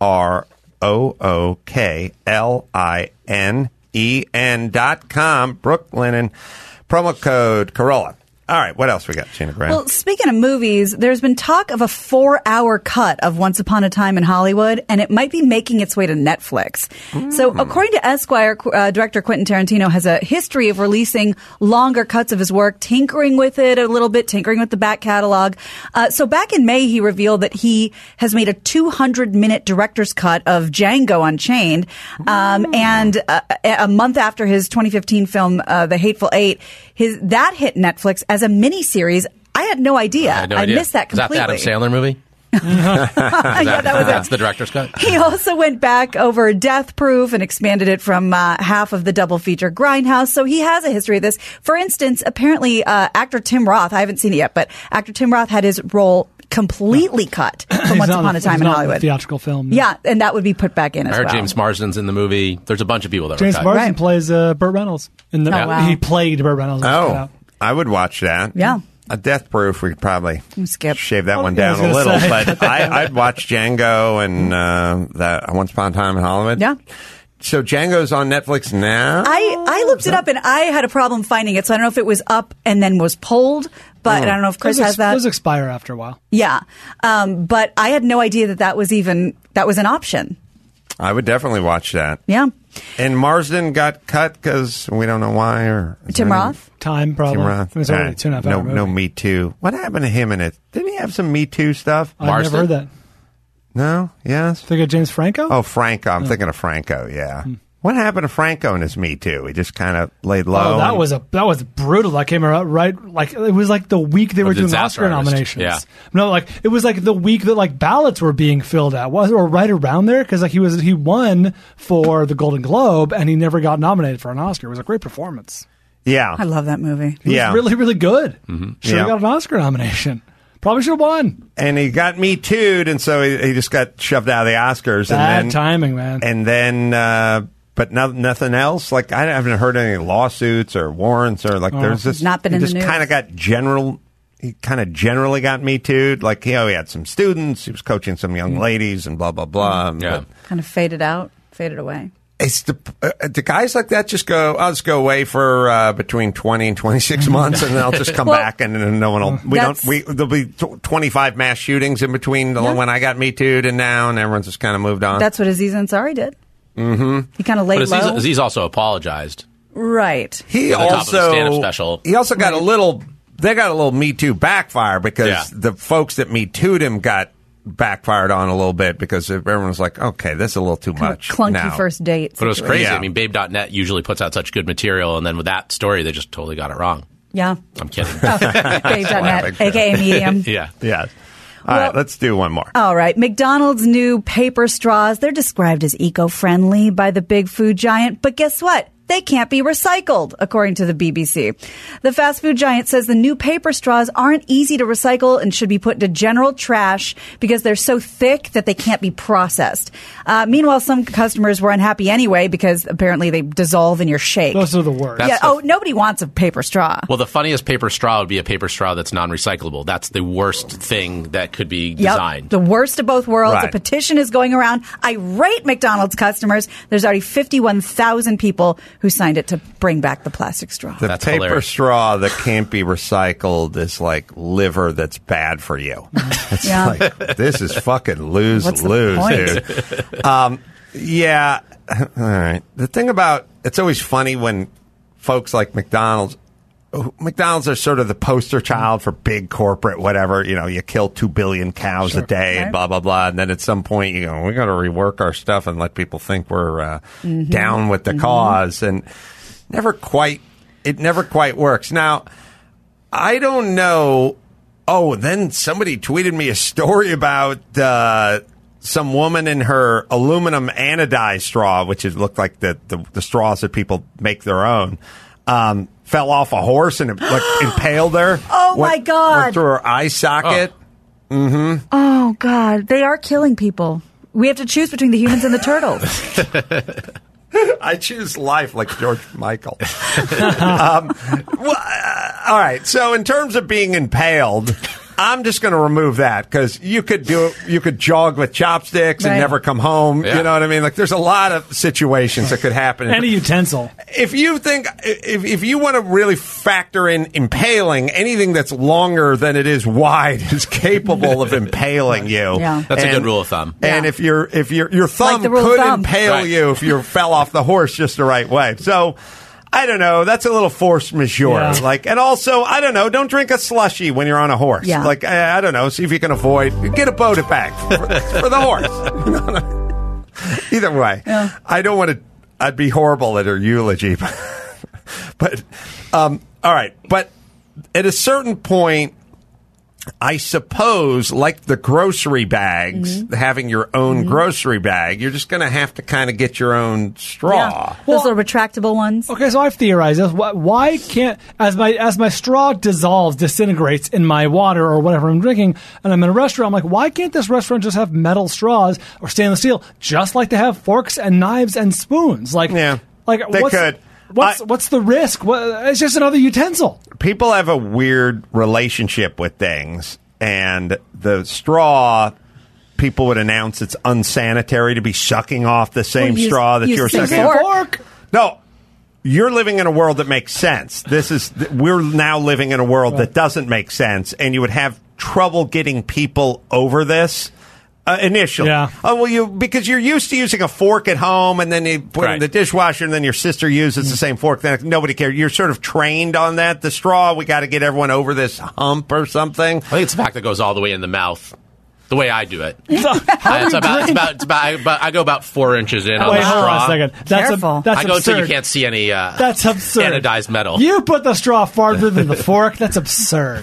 Speaker 1: R O O K L I N E N dot com. Brooklinen. Promo code Corolla. All right, what else we got, Gina Graham?
Speaker 6: Well, speaking of movies, there's been talk of a four-hour cut of Once Upon a Time in Hollywood, and it might be making its way to Netflix. Mm. So, according to Esquire, uh, director Quentin Tarantino has a history of releasing longer cuts of his work, tinkering with it a little bit, tinkering with the back catalog. Uh, so, back in May, he revealed that he has made a two hundred minute director's cut of Django Unchained, um, mm. and uh, a month after his twenty fifteen film, uh, The Hateful Eight, his that hit Netflix as a miniseries. I had no idea.
Speaker 7: I, had no
Speaker 6: I
Speaker 7: idea.
Speaker 6: missed that completely.
Speaker 7: Is that the Adam Sandler movie?
Speaker 6: yeah, that was
Speaker 7: That's
Speaker 6: it.
Speaker 7: the director's cut.
Speaker 6: He also went back over Death Proof and expanded it from uh, half of the double feature Grindhouse. So he has a history of this. For instance, apparently uh, actor Tim Roth, I haven't seen it yet, but actor Tim Roth had his role completely cut from
Speaker 8: He's
Speaker 6: Once
Speaker 8: not
Speaker 6: Upon
Speaker 8: the-
Speaker 6: a Time
Speaker 8: he's
Speaker 6: in
Speaker 8: not
Speaker 6: Hollywood.
Speaker 8: the theatrical film.
Speaker 6: Yeah, and that would be put back in
Speaker 7: I
Speaker 6: as
Speaker 7: heard
Speaker 6: well.
Speaker 7: James Marsden's in the movie. There's a bunch of people that
Speaker 8: James
Speaker 7: were cut.
Speaker 8: Marsden
Speaker 6: Right.
Speaker 8: plays uh, Burt Reynolds. In the,
Speaker 6: Oh, wow.
Speaker 8: He played Burt Reynolds. in the
Speaker 1: oh,
Speaker 8: cutout.
Speaker 1: I would watch that.
Speaker 6: Yeah.
Speaker 1: A Death Proof, we could probably
Speaker 6: Skip.
Speaker 1: shave that
Speaker 8: Oh,
Speaker 1: one
Speaker 8: yeah, I
Speaker 1: down
Speaker 8: was
Speaker 1: a
Speaker 8: gonna
Speaker 1: little,
Speaker 8: say.
Speaker 1: but I, I'd watch Django and uh, that Once Upon a Time in Hollywood.
Speaker 6: Yeah.
Speaker 1: So Django's on Netflix now?
Speaker 6: I, I looked it up and I had a problem finding it, so I don't know if it was up and then was pulled, but I don't know if Chris
Speaker 8: Those
Speaker 6: has
Speaker 8: ex-
Speaker 6: that.
Speaker 8: Those expire after a while.
Speaker 6: Yeah. Um, but I had no idea that that was even, that was an option.
Speaker 1: I would definitely watch that.
Speaker 6: Yeah.
Speaker 1: And Marsden got cut because we don't know why. Or
Speaker 6: Tim Roth?
Speaker 8: Time, probably.
Speaker 1: Tim Roth.
Speaker 8: It was only
Speaker 1: Uh,
Speaker 8: a two and a half
Speaker 1: no,
Speaker 8: hour movie.
Speaker 1: no Me Too. What happened to him in it? Didn't he have some Me Too stuff?
Speaker 8: I've never
Speaker 7: Marsden?
Speaker 8: heard that.
Speaker 1: No? Yes?
Speaker 8: Think of James Franco?
Speaker 1: Oh, Franco. I'm thinking of Franco, yeah. What happened to Franco in his Me Too? He just kind of laid low.
Speaker 8: Oh, that
Speaker 1: and-
Speaker 8: was a that was brutal. That came out right like it was like the week they were
Speaker 7: Of the
Speaker 8: doing
Speaker 7: Disaster
Speaker 8: Oscar
Speaker 7: Artist.
Speaker 8: nominations.
Speaker 7: Yeah.
Speaker 8: No, like it was like the week that like ballots were being filled out, was or right around there because like he was he won for the Golden Globe and he never got nominated for an Oscar. It was a great performance.
Speaker 1: Yeah.
Speaker 6: I love that movie.
Speaker 8: He
Speaker 1: Yeah.
Speaker 8: was really really good.
Speaker 7: Mm-hmm.
Speaker 8: Should have
Speaker 1: Yeah.
Speaker 8: got an Oscar nomination. Probably should have won.
Speaker 1: And he got Me Too'd, and so he, he just got shoved out of the Oscars.
Speaker 8: Bad
Speaker 1: and then,
Speaker 8: timing, man.
Speaker 1: And then, uh, but no, nothing else. Like, I haven't heard any lawsuits or warrants or like,
Speaker 8: Oh.
Speaker 1: there's just,
Speaker 6: Not been
Speaker 1: he
Speaker 6: in the
Speaker 1: just
Speaker 6: news.
Speaker 1: kind of got general, he kind of generally got Me Too'd. Like, you know, he had some students, he was coaching some young ladies and blah, blah, blah.
Speaker 7: Yeah.
Speaker 1: But
Speaker 6: Kind of faded out, faded away.
Speaker 1: it's the, uh, the guys like that just go, I'll just go away for uh, between twenty and twenty-six months and then I'll just come
Speaker 6: Well,
Speaker 1: back and, and no one will, we don't,
Speaker 6: that's-
Speaker 1: we, there'll be tw- twenty-five mass shootings in between the,
Speaker 6: Yeah.
Speaker 1: when I got Me Too'd and now, and everyone's just kind of moved on.
Speaker 6: That's what Aziz Ansari did. Mm-hmm. He kind of laid
Speaker 7: But Aziz,
Speaker 6: low.
Speaker 7: Aziz also apologized.
Speaker 6: Right.
Speaker 1: he
Speaker 7: at the top of the
Speaker 1: also,
Speaker 7: stand-up special.
Speaker 1: he also got a little, they got a little Me Too backfire because
Speaker 7: Yeah.
Speaker 1: the folks that Me Too'd him got backfired on a little bit because everyone was like, okay, this is a little too
Speaker 6: Kind of
Speaker 1: much.
Speaker 6: clunky
Speaker 1: now.
Speaker 6: first date.
Speaker 7: But it was
Speaker 6: situation.
Speaker 7: crazy.
Speaker 1: Yeah.
Speaker 7: I mean, Babe dot net usually puts out such good material, and then with that story, they just totally got it wrong.
Speaker 6: Yeah.
Speaker 7: I'm kidding.
Speaker 6: Babe dot net,
Speaker 1: laughing.
Speaker 6: a k a. Medium.
Speaker 7: yeah.
Speaker 1: Yeah. All right,
Speaker 6: Well-
Speaker 1: let's do one more.
Speaker 6: All right. McDonald's new paper straws, they're described as eco-friendly by the big food giant, but guess what? They can't be recycled, according to the B B C. The fast food giant says the new paper straws aren't easy to recycle and should be put into general trash because they're so thick that they can't be processed. Uh, meanwhile, some customers were unhappy anyway because apparently they dissolve in your shake.
Speaker 8: Those are the worst.
Speaker 7: That's
Speaker 6: yeah.
Speaker 7: the-
Speaker 6: Oh, nobody wants a paper straw.
Speaker 7: Well, the funniest paper straw would be a paper straw that's non-recyclable. That's the worst thing that could be
Speaker 6: Yep.
Speaker 7: designed.
Speaker 6: The worst of both worlds.
Speaker 1: Right.
Speaker 6: A petition is going around. Irate McDonald's customers. There's already fifty-one thousand people who signed it to bring back the plastic straw.
Speaker 1: The
Speaker 7: That's
Speaker 1: paper
Speaker 7: hilarious.
Speaker 1: straw that can't be recycled is like liver that's bad for you. It's
Speaker 6: Yeah.
Speaker 1: like, this is fucking lose
Speaker 6: What's the
Speaker 1: lose,
Speaker 6: point?
Speaker 1: dude. Um, yeah. All right. The thing about it's always funny when folks like McDonald's. McDonald's are sort of the poster child for big corporate whatever. You know, you kill two billion cows a day and
Speaker 6: Right.
Speaker 1: blah blah blah. And then at some point, you go, we got to rework our stuff and let people think we're uh, down with the cause. And never quite, it never quite works. Now, I don't know. Oh, then somebody tweeted me a story about uh, some woman in her aluminum anodized straw, which is looked like the, the the straws that people make their own. Um, fell off a horse and it like impaled her.
Speaker 6: Oh,
Speaker 1: Went-
Speaker 6: my God.
Speaker 1: Went through her eye socket.
Speaker 6: Oh, God. They are killing people. We have to choose between the humans and the turtles.
Speaker 1: I choose life like George Michael. um, well, uh, all right. So in terms of being impaled, I'm just going to remove that because you could do you could jog with chopsticks and
Speaker 6: Right.
Speaker 1: never come home.
Speaker 7: Yeah.
Speaker 1: You know what I mean? Like there's a lot of situations that could happen.
Speaker 8: Any utensil.
Speaker 1: If you think if if you want to really factor in impaling, anything that's longer than it is wide is capable of impaling you.
Speaker 6: Yeah.
Speaker 7: That's a
Speaker 1: And-
Speaker 7: good rule of thumb.
Speaker 1: And
Speaker 6: Yeah.
Speaker 1: if you're if your your thumb
Speaker 6: the rule of
Speaker 1: could
Speaker 6: thumb.
Speaker 1: impale
Speaker 7: Right.
Speaker 1: you if you fell off the horse just the right way. So I don't know. That's a little force majeure.
Speaker 8: Yeah.
Speaker 1: Like, and also, I don't know. Don't drink a slushy when you're on a horse.
Speaker 6: Yeah.
Speaker 1: Like, I, I don't know. See if you can avoid. Get a Bota bag for, for the horse. Either way,
Speaker 6: Yeah.
Speaker 1: I don't want to. I'd be horrible at her eulogy. But, um, all right. But at a certain point, I suppose, like the grocery bags,
Speaker 6: Mm-hmm.
Speaker 1: having your own grocery bag, you're just going to have to kind of get your own straw.
Speaker 6: Yeah. Those little retractable ones.
Speaker 8: Okay, so I've theorized this. Why, why can't as my as my straw dissolves, disintegrates in my water or whatever I'm drinking, and I'm in a restaurant, I'm like, why can't this restaurant just have metal straws or stainless steel, just like they have forks and knives and spoons? Like,
Speaker 1: Yeah,
Speaker 8: like
Speaker 1: they
Speaker 8: what's,
Speaker 1: could.
Speaker 8: What's
Speaker 1: I-
Speaker 8: what's the risk? What, it's just another utensil.
Speaker 1: People have a weird relationship with things, and the straw. People would announce it's unsanitary to be sucking off the same
Speaker 6: Well, use-
Speaker 1: straw that
Speaker 6: use
Speaker 1: you're
Speaker 6: the
Speaker 1: sucking.
Speaker 6: fork.
Speaker 8: Fork.
Speaker 1: No, you're living in a world that makes sense. This is we're now living in a world that doesn't make sense, and you would have trouble getting people over this. Uh, initially.
Speaker 8: Yeah.
Speaker 1: Oh, well, you because you're used to using a fork at home, and then you put it in
Speaker 7: Right.
Speaker 1: the dishwasher, and then your sister uses the same fork. Then nobody cares. You're sort of trained on that. The straw, we got to get everyone over this hump or something.
Speaker 7: I think it's the fact that it goes all the way in the mouth. The way I do it.
Speaker 8: So, how
Speaker 7: Uh,
Speaker 8: do
Speaker 7: it's
Speaker 8: you
Speaker 7: about, it's
Speaker 8: drink?
Speaker 7: about, it's about, about, I go about four inches in on
Speaker 8: Wait,
Speaker 7: the
Speaker 8: hold
Speaker 7: straw.
Speaker 8: on a second. That's
Speaker 6: Careful.
Speaker 8: A, that's
Speaker 7: I go
Speaker 8: absurd.
Speaker 7: until you can't see any uh,
Speaker 8: That's absurd.
Speaker 7: anodized metal.
Speaker 8: You put the straw farther than the fork. That's absurd.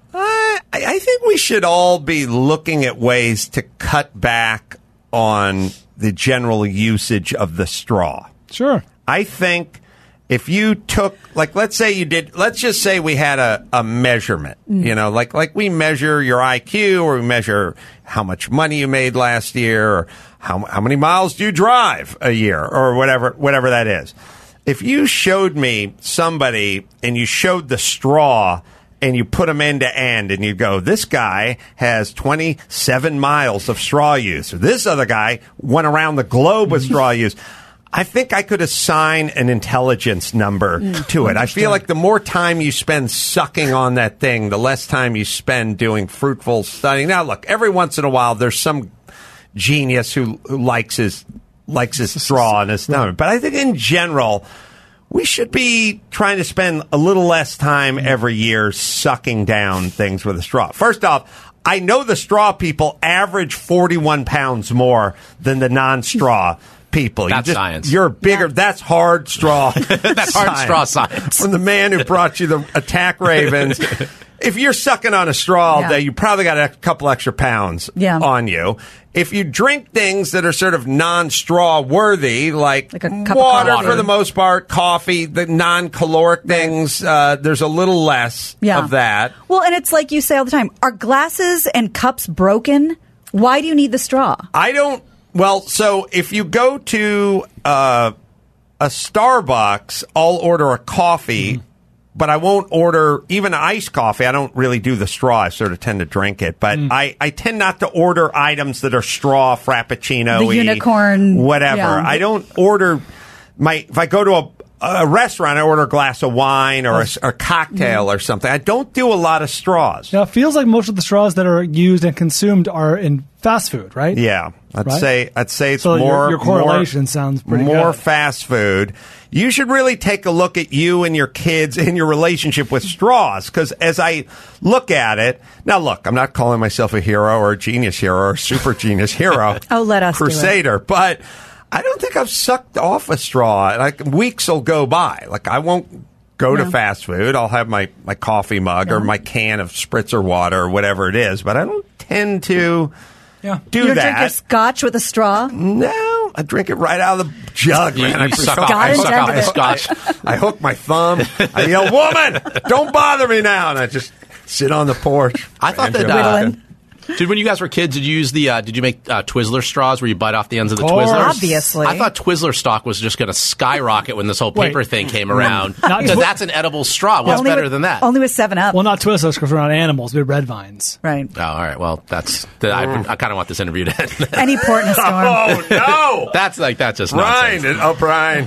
Speaker 1: I, I think we should all be looking at ways to cut back on the general usage of the straw.
Speaker 8: Sure.
Speaker 1: I think if you took, like, let's say you did, let's just say we had a, a measurement, you know, like, like we measure your I Q, or we measure how much money you made last year, or how, how many miles do you drive a year, or whatever, whatever that is. If you showed me somebody and you showed the straw and you put them end to end, and you go, this guy has twenty-seven miles of straw use, or this other guy went around the globe with straw use, I think I could assign an intelligence number to it. I feel like the more time you spend sucking on that thing, the less time you spend doing fruitful studying. Now, look, every once in a while, there's some genius who, who likes his likes his straw in his stomach. But I think in general, we should be trying to spend a little less time every year sucking down things with a straw. First off, I know the straw people average forty-one pounds more than the non-straw people.
Speaker 7: That's
Speaker 1: you just,
Speaker 7: science.
Speaker 1: You're bigger.
Speaker 6: Yeah.
Speaker 1: That's hard straw.
Speaker 7: That's hard straw science.
Speaker 1: From the man who brought you the attack ravens. If you're sucking on a straw all
Speaker 6: Yeah.
Speaker 1: day, you probably got a couple extra pounds
Speaker 6: Yeah.
Speaker 1: on you. If you drink things that are sort of non-straw worthy, like,
Speaker 6: Like a cup of
Speaker 1: water
Speaker 6: coffee.
Speaker 1: for the most part, coffee, the non-caloric things, uh, there's a little less
Speaker 6: Yeah.
Speaker 1: of that.
Speaker 6: Well, and it's like you say all the time, are glasses and cups broken? Why do you need the straw?
Speaker 1: I don't. Well, so if you go to uh, a Starbucks, I'll order a coffee,
Speaker 6: Mm-hmm.
Speaker 1: but I won't order even iced coffee. I don't really do the straw. I sort of tend to drink it, but
Speaker 6: Mm.
Speaker 1: I, I tend not to order items that are straw, frappuccino,
Speaker 6: The unicorn,
Speaker 1: whatever.
Speaker 6: yeah.
Speaker 1: I don't order my. If I go to a a restaurant, I order a glass of wine or a, or a cocktail
Speaker 6: Mm.
Speaker 1: or something. I don't do a lot of straws.
Speaker 8: Now, it feels like most of the straws that are used and consumed are in fast food, right?
Speaker 1: Yeah, I'd
Speaker 8: Right?
Speaker 1: say I'd say it's
Speaker 8: So your-
Speaker 1: more
Speaker 8: your correlation
Speaker 1: more,
Speaker 8: sounds pretty
Speaker 1: more
Speaker 8: good.
Speaker 1: fast food. You should really take a look at you and your kids and your relationship with straws, because as I look at it now, look, I'm not calling myself a hero or a genius hero or a super genius hero.
Speaker 6: Oh, let us do it.
Speaker 1: Crusader, but I don't think I've sucked off a straw. Like, weeks will go by. Like, I won't go to
Speaker 6: No.
Speaker 1: fast food. I'll have my, my coffee mug or
Speaker 6: No.
Speaker 1: my can of spritzer water or whatever it is, but I don't tend to
Speaker 8: Yeah.
Speaker 1: do
Speaker 6: you don't
Speaker 1: that.
Speaker 6: drink your scotch with a straw?
Speaker 1: No, I drink it right out of the jug,
Speaker 7: You,
Speaker 1: man. I
Speaker 7: you suck
Speaker 1: prefer-
Speaker 7: off,
Speaker 6: Got
Speaker 7: I
Speaker 6: it,
Speaker 7: suck off the
Speaker 6: intended.
Speaker 7: scotch.
Speaker 1: I hook my thumb. I yell, "Woman, don't bother me now!" And I just sit on the porch.
Speaker 7: I thought that,
Speaker 1: Enjoy
Speaker 7: uh,
Speaker 1: it.
Speaker 6: Whittling.
Speaker 7: Dude, when you guys were kids, did you use the? Uh, did you make uh, Twizzler straws where you bite off the ends of the
Speaker 8: Of course.
Speaker 7: Twizzlers?
Speaker 6: Obviously.
Speaker 7: I thought Twizzler stock was just going to skyrocket when this whole
Speaker 8: Wait.
Speaker 7: paper thing came around.
Speaker 8: Not
Speaker 7: So
Speaker 8: Twi-
Speaker 7: that's an edible straw. What's
Speaker 6: Only
Speaker 7: better
Speaker 6: with-
Speaker 7: than that?
Speaker 6: Only with seven up.
Speaker 8: Well, not Twizzlers because we're not animals. We're red vines.
Speaker 6: Right.
Speaker 7: Oh, all right. Well, that's. The, I, I kind of want this interview to end.
Speaker 6: Any port in a storm.
Speaker 1: Oh no!
Speaker 7: That's like that's just
Speaker 1: Brian,
Speaker 7: nonsense.
Speaker 1: oh Brian!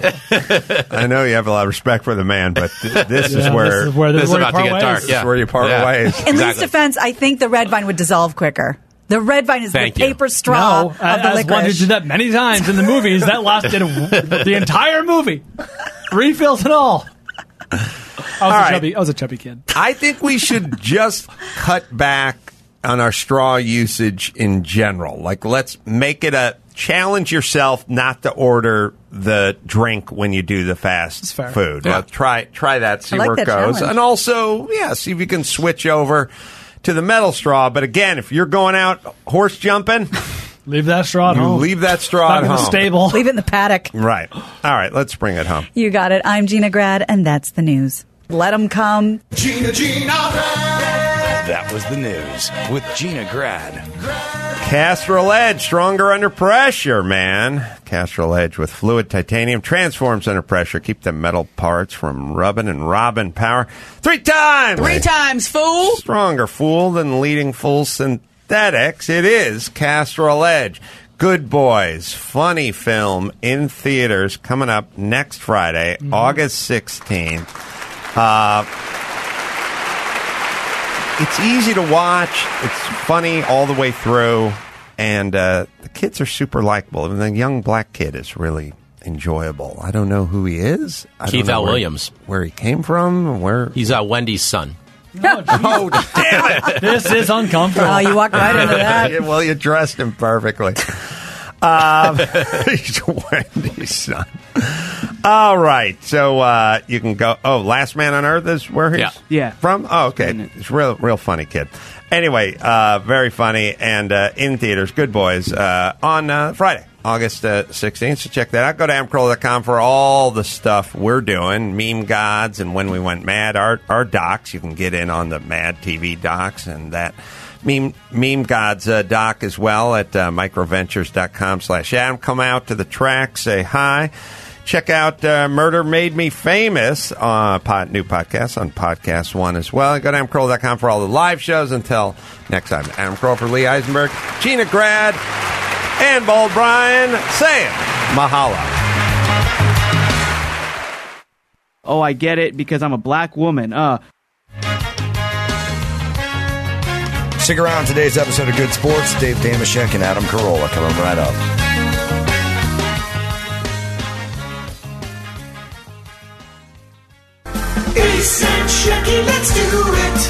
Speaker 1: I know you have a lot of respect for the man, but th- this is
Speaker 8: Yeah,
Speaker 1: where
Speaker 8: this is where,
Speaker 7: This is
Speaker 8: where we
Speaker 7: about to
Speaker 8: part
Speaker 7: get
Speaker 8: ways.
Speaker 7: dark.
Speaker 1: this
Speaker 7: Yeah.
Speaker 1: is where you part
Speaker 7: Yeah.
Speaker 1: ways.
Speaker 6: In Lee's
Speaker 7: Exactly.
Speaker 6: defense, I think the red vine would dissolve quicker. The red vine is
Speaker 7: Thank
Speaker 6: the
Speaker 7: you.
Speaker 6: paper straw
Speaker 8: No,
Speaker 6: of
Speaker 8: as,
Speaker 6: the
Speaker 8: as one who
Speaker 6: licorice.
Speaker 8: did that many times in the movies, that lasted the entire movie, refills and all. I was, a
Speaker 1: right.
Speaker 8: chubby, I was a chubby kid.
Speaker 1: I think we should just cut back on our straw usage in general. Like, let's make it a challenge yourself not to order the drink when you do the fast
Speaker 8: fair.
Speaker 1: food.
Speaker 7: Yeah.
Speaker 1: Well, try try that, see
Speaker 6: I like
Speaker 1: where it
Speaker 6: that
Speaker 1: goes,
Speaker 6: challenge.
Speaker 1: and also, yeah, see if you can switch over to the metal straw. But again, if you're going out horse jumping,
Speaker 8: Leave that straw at
Speaker 1: you
Speaker 8: home.
Speaker 1: leave that straw
Speaker 8: Back
Speaker 1: at
Speaker 8: in the
Speaker 1: home.
Speaker 8: stable.
Speaker 6: Leave it in the paddock.
Speaker 1: Right. All right. Let's bring it home.
Speaker 6: You got it. I'm Gina Grad, and that's the news. Let them come.
Speaker 5: Gina, Gina, Grad.
Speaker 2: That was the news with Gina Grad.
Speaker 1: Castrol Edge, stronger under pressure, man. Castrol Edge with fluid titanium transforms under pressure. Keep the metal parts from rubbing and robbing power. Three times!
Speaker 10: Three times, fool!
Speaker 1: Stronger fool than leading full synthetics. It is Castrol Edge. Good Boys, funny film in theaters coming up next Friday, August sixteenth. Uh, it's easy to watch. It's funny all the way through. and uh, the kids are super likable. And the young black kid is really enjoyable. I don't know who he is. I
Speaker 7: Keith
Speaker 1: don't know
Speaker 7: L.
Speaker 1: where,
Speaker 7: Williams.
Speaker 1: Where he came from. Where
Speaker 7: He's uh, Wendy's son.
Speaker 1: Oh, damn it!
Speaker 8: This is uncomfortable.
Speaker 6: Oh, you walked right into that.
Speaker 1: Yeah, well, you dressed him perfectly. Um, he's Wendy's son. All right, so uh, you can go. Oh, Last Man on Earth is where he's
Speaker 7: Yeah.
Speaker 9: Yeah.
Speaker 1: from. Oh, okay, it's real, real funny kid. Anyway, uh, very funny and uh, in theaters. Good Boys uh, on uh, Friday, August uh, sixteenth. So check that out. Go to am carolla dot com for all the stuff we're doing. Meme Gods and When We Went Mad. Our our docs. You can get in on the Mad T V docs and that. Meme, Meme Gods uh, doc as well at uh, microventures dot com slash Adam. Come out to the track, say hi. Check out uh, Murder Made Me Famous, uh, pod, new podcast on Podcast One as well. Go to am carolla dot com for all the live shows. Until next time, Adam Carolla for Lee Eisenberg, Gina Grad, and Bald Brian saying mahalo.
Speaker 9: Oh, I get it because I'm a black woman. Uh.
Speaker 2: Stick around. Today's episode of Good Sports. Dave Damashek and Adam Carolla coming right up.
Speaker 5: Ace and Shecky, let's do it.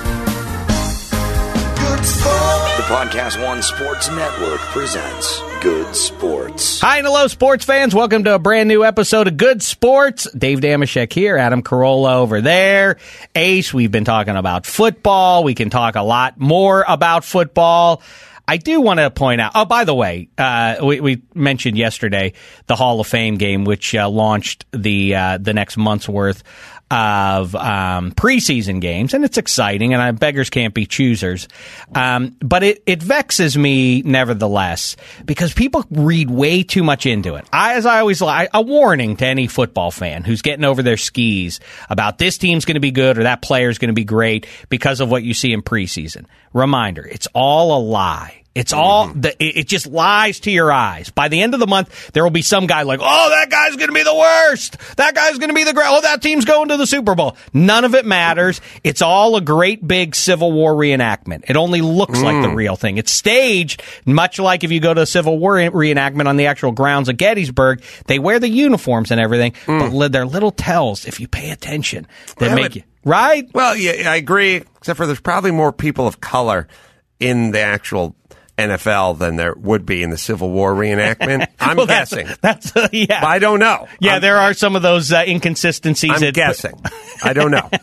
Speaker 5: Good Sports.
Speaker 2: The Podcast One Sports Network presents Good Sports.
Speaker 10: Hi and hello, sports fans. Welcome to a brand new episode of Good Sports. Dave Damashek here, Adam Carolla over there. Ace, we've been talking about football. We can talk a lot more about football. I do want to point out, oh, by the way, uh, we, we mentioned yesterday the Hall of Fame game, which uh, launched the uh, the next month's worth of um, preseason games, and it's exciting, and I, beggars can't be choosers. Um, but it, it vexes me nevertheless because people read way too much into it. I, as I always like, a warning to any football fan who's getting over their skis about this team's going to be good or that player's going to be great because of what you see in preseason. Reminder, it's all a lie. It's all, the, it, it just lies to your eyes. By the end of the month, there will be some guy like, oh, that guy's going to be the worst. That guy's going to be the great. Oh, that team's going to the Super Bowl. None of it matters. It's all a great big Civil War reenactment. It only looks mm. like the real thing. It's staged, much like if you go to a Civil War reenactment on the actual grounds of Gettysburg. They wear the uniforms and everything, mm. but they're little tells, if you pay attention, that well, make you, right?
Speaker 1: Well, yeah, I agree, except for there's probably more people of color in the actual N F L than there would be in the Civil War reenactment. I'm
Speaker 10: well,
Speaker 1: guessing.
Speaker 10: That's, that's uh, yeah.
Speaker 1: But I don't know.
Speaker 10: Yeah,
Speaker 1: I'm,
Speaker 10: there are some of those uh, inconsistencies.
Speaker 1: I'm
Speaker 10: at,
Speaker 1: guessing. I don't know.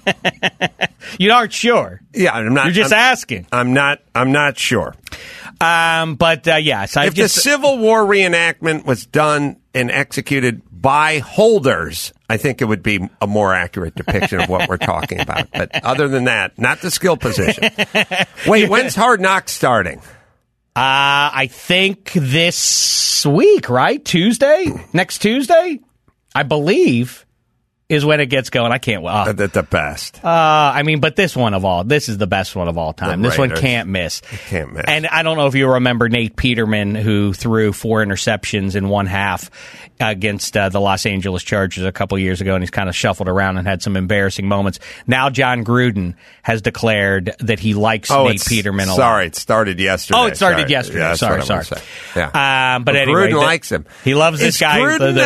Speaker 10: You aren't sure.
Speaker 1: Yeah, I'm not.
Speaker 10: You're just
Speaker 1: I'm,
Speaker 10: asking.
Speaker 1: I'm not. I'm not sure.
Speaker 10: Um, but uh, yes, I
Speaker 1: if
Speaker 10: just,
Speaker 1: the Civil War reenactment was done and executed by holders, I think it would be a more accurate depiction of what we're talking about. But other than that, not the skill position. Wait, when's Hard Knocks starting?
Speaker 10: Uh, I think this week, right? Tuesday? Next Tuesday? I believe is when it gets going. I can't. Uh,
Speaker 1: the, the best.
Speaker 10: Uh, I mean, but this one of all, this is the best one of all time.
Speaker 1: The
Speaker 10: this
Speaker 1: Raiders.
Speaker 10: one can't miss.
Speaker 1: It can't miss.
Speaker 10: And I don't know if you remember Nate Peterman, who threw four interceptions in one half against uh, the Los Angeles Chargers a couple years ago, and he's kind of shuffled around and had some embarrassing moments. Now John Gruden has declared that he likes
Speaker 1: oh,
Speaker 10: Nate Peterman a lot.
Speaker 1: Sorry, it started yesterday.
Speaker 10: Oh, it started
Speaker 1: sorry.
Speaker 10: yesterday.
Speaker 1: Yeah,
Speaker 10: sorry, sorry.
Speaker 1: Yeah.
Speaker 10: Um, but
Speaker 1: well,
Speaker 10: anyway,
Speaker 1: Gruden
Speaker 10: the,
Speaker 1: likes him.
Speaker 10: He loves this
Speaker 1: is
Speaker 10: guy.
Speaker 1: Gruden,
Speaker 10: the, the,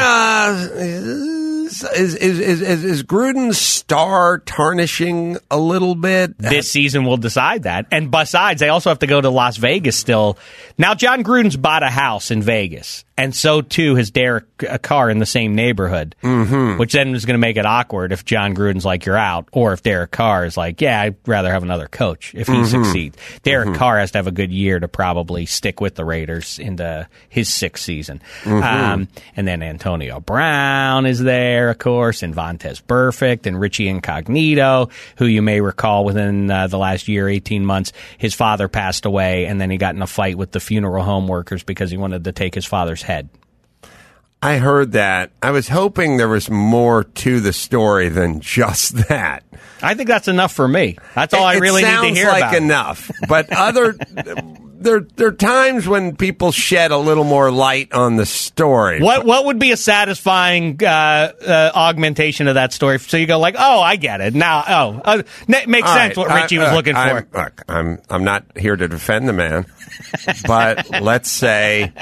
Speaker 1: uh, is, is, is, is, is Gruden's star tarnishing a little bit?
Speaker 10: This season will decide that. And besides, they also have to go to Las Vegas still. Now, John Gruden's bought a house in Vegas, and so too has Derek Carr in the same neighborhood,
Speaker 1: mm-hmm.
Speaker 10: which then is going to make it awkward if John Gruden's like, you're out, or if Derek Carr is like, yeah, I'd rather have another coach if he mm-hmm. succeeds. Derek
Speaker 1: mm-hmm.
Speaker 10: Carr has to have a good year to probably stick with the Raiders into his sixth season.
Speaker 1: Mm-hmm.
Speaker 10: Um, and then Antonio Brown is there, of course, and Vontaze Burfict, and Richie Incognito, who you may recall within uh, the last year, eighteen months, his father passed away, and then he got in a fight with the funeral home workers because he wanted to take his father's head.
Speaker 1: I heard that. I was hoping there was more to the story than just that.
Speaker 10: I think that's enough for me. That's all
Speaker 1: it,
Speaker 10: I really
Speaker 1: it
Speaker 10: need to hear
Speaker 1: sounds like
Speaker 10: about.
Speaker 1: enough. But other there there are times when people shed a little more light on the story.
Speaker 10: What what would be a satisfying uh, uh, augmentation of that story? So you go like, oh, I get it now. Oh, uh, n- makes
Speaker 1: All
Speaker 10: sense
Speaker 1: right,
Speaker 10: what Richie
Speaker 1: I,
Speaker 10: was
Speaker 1: uh,
Speaker 10: looking
Speaker 1: I'm,
Speaker 10: for.
Speaker 1: Look, I'm I'm not here to defend the man, but let's say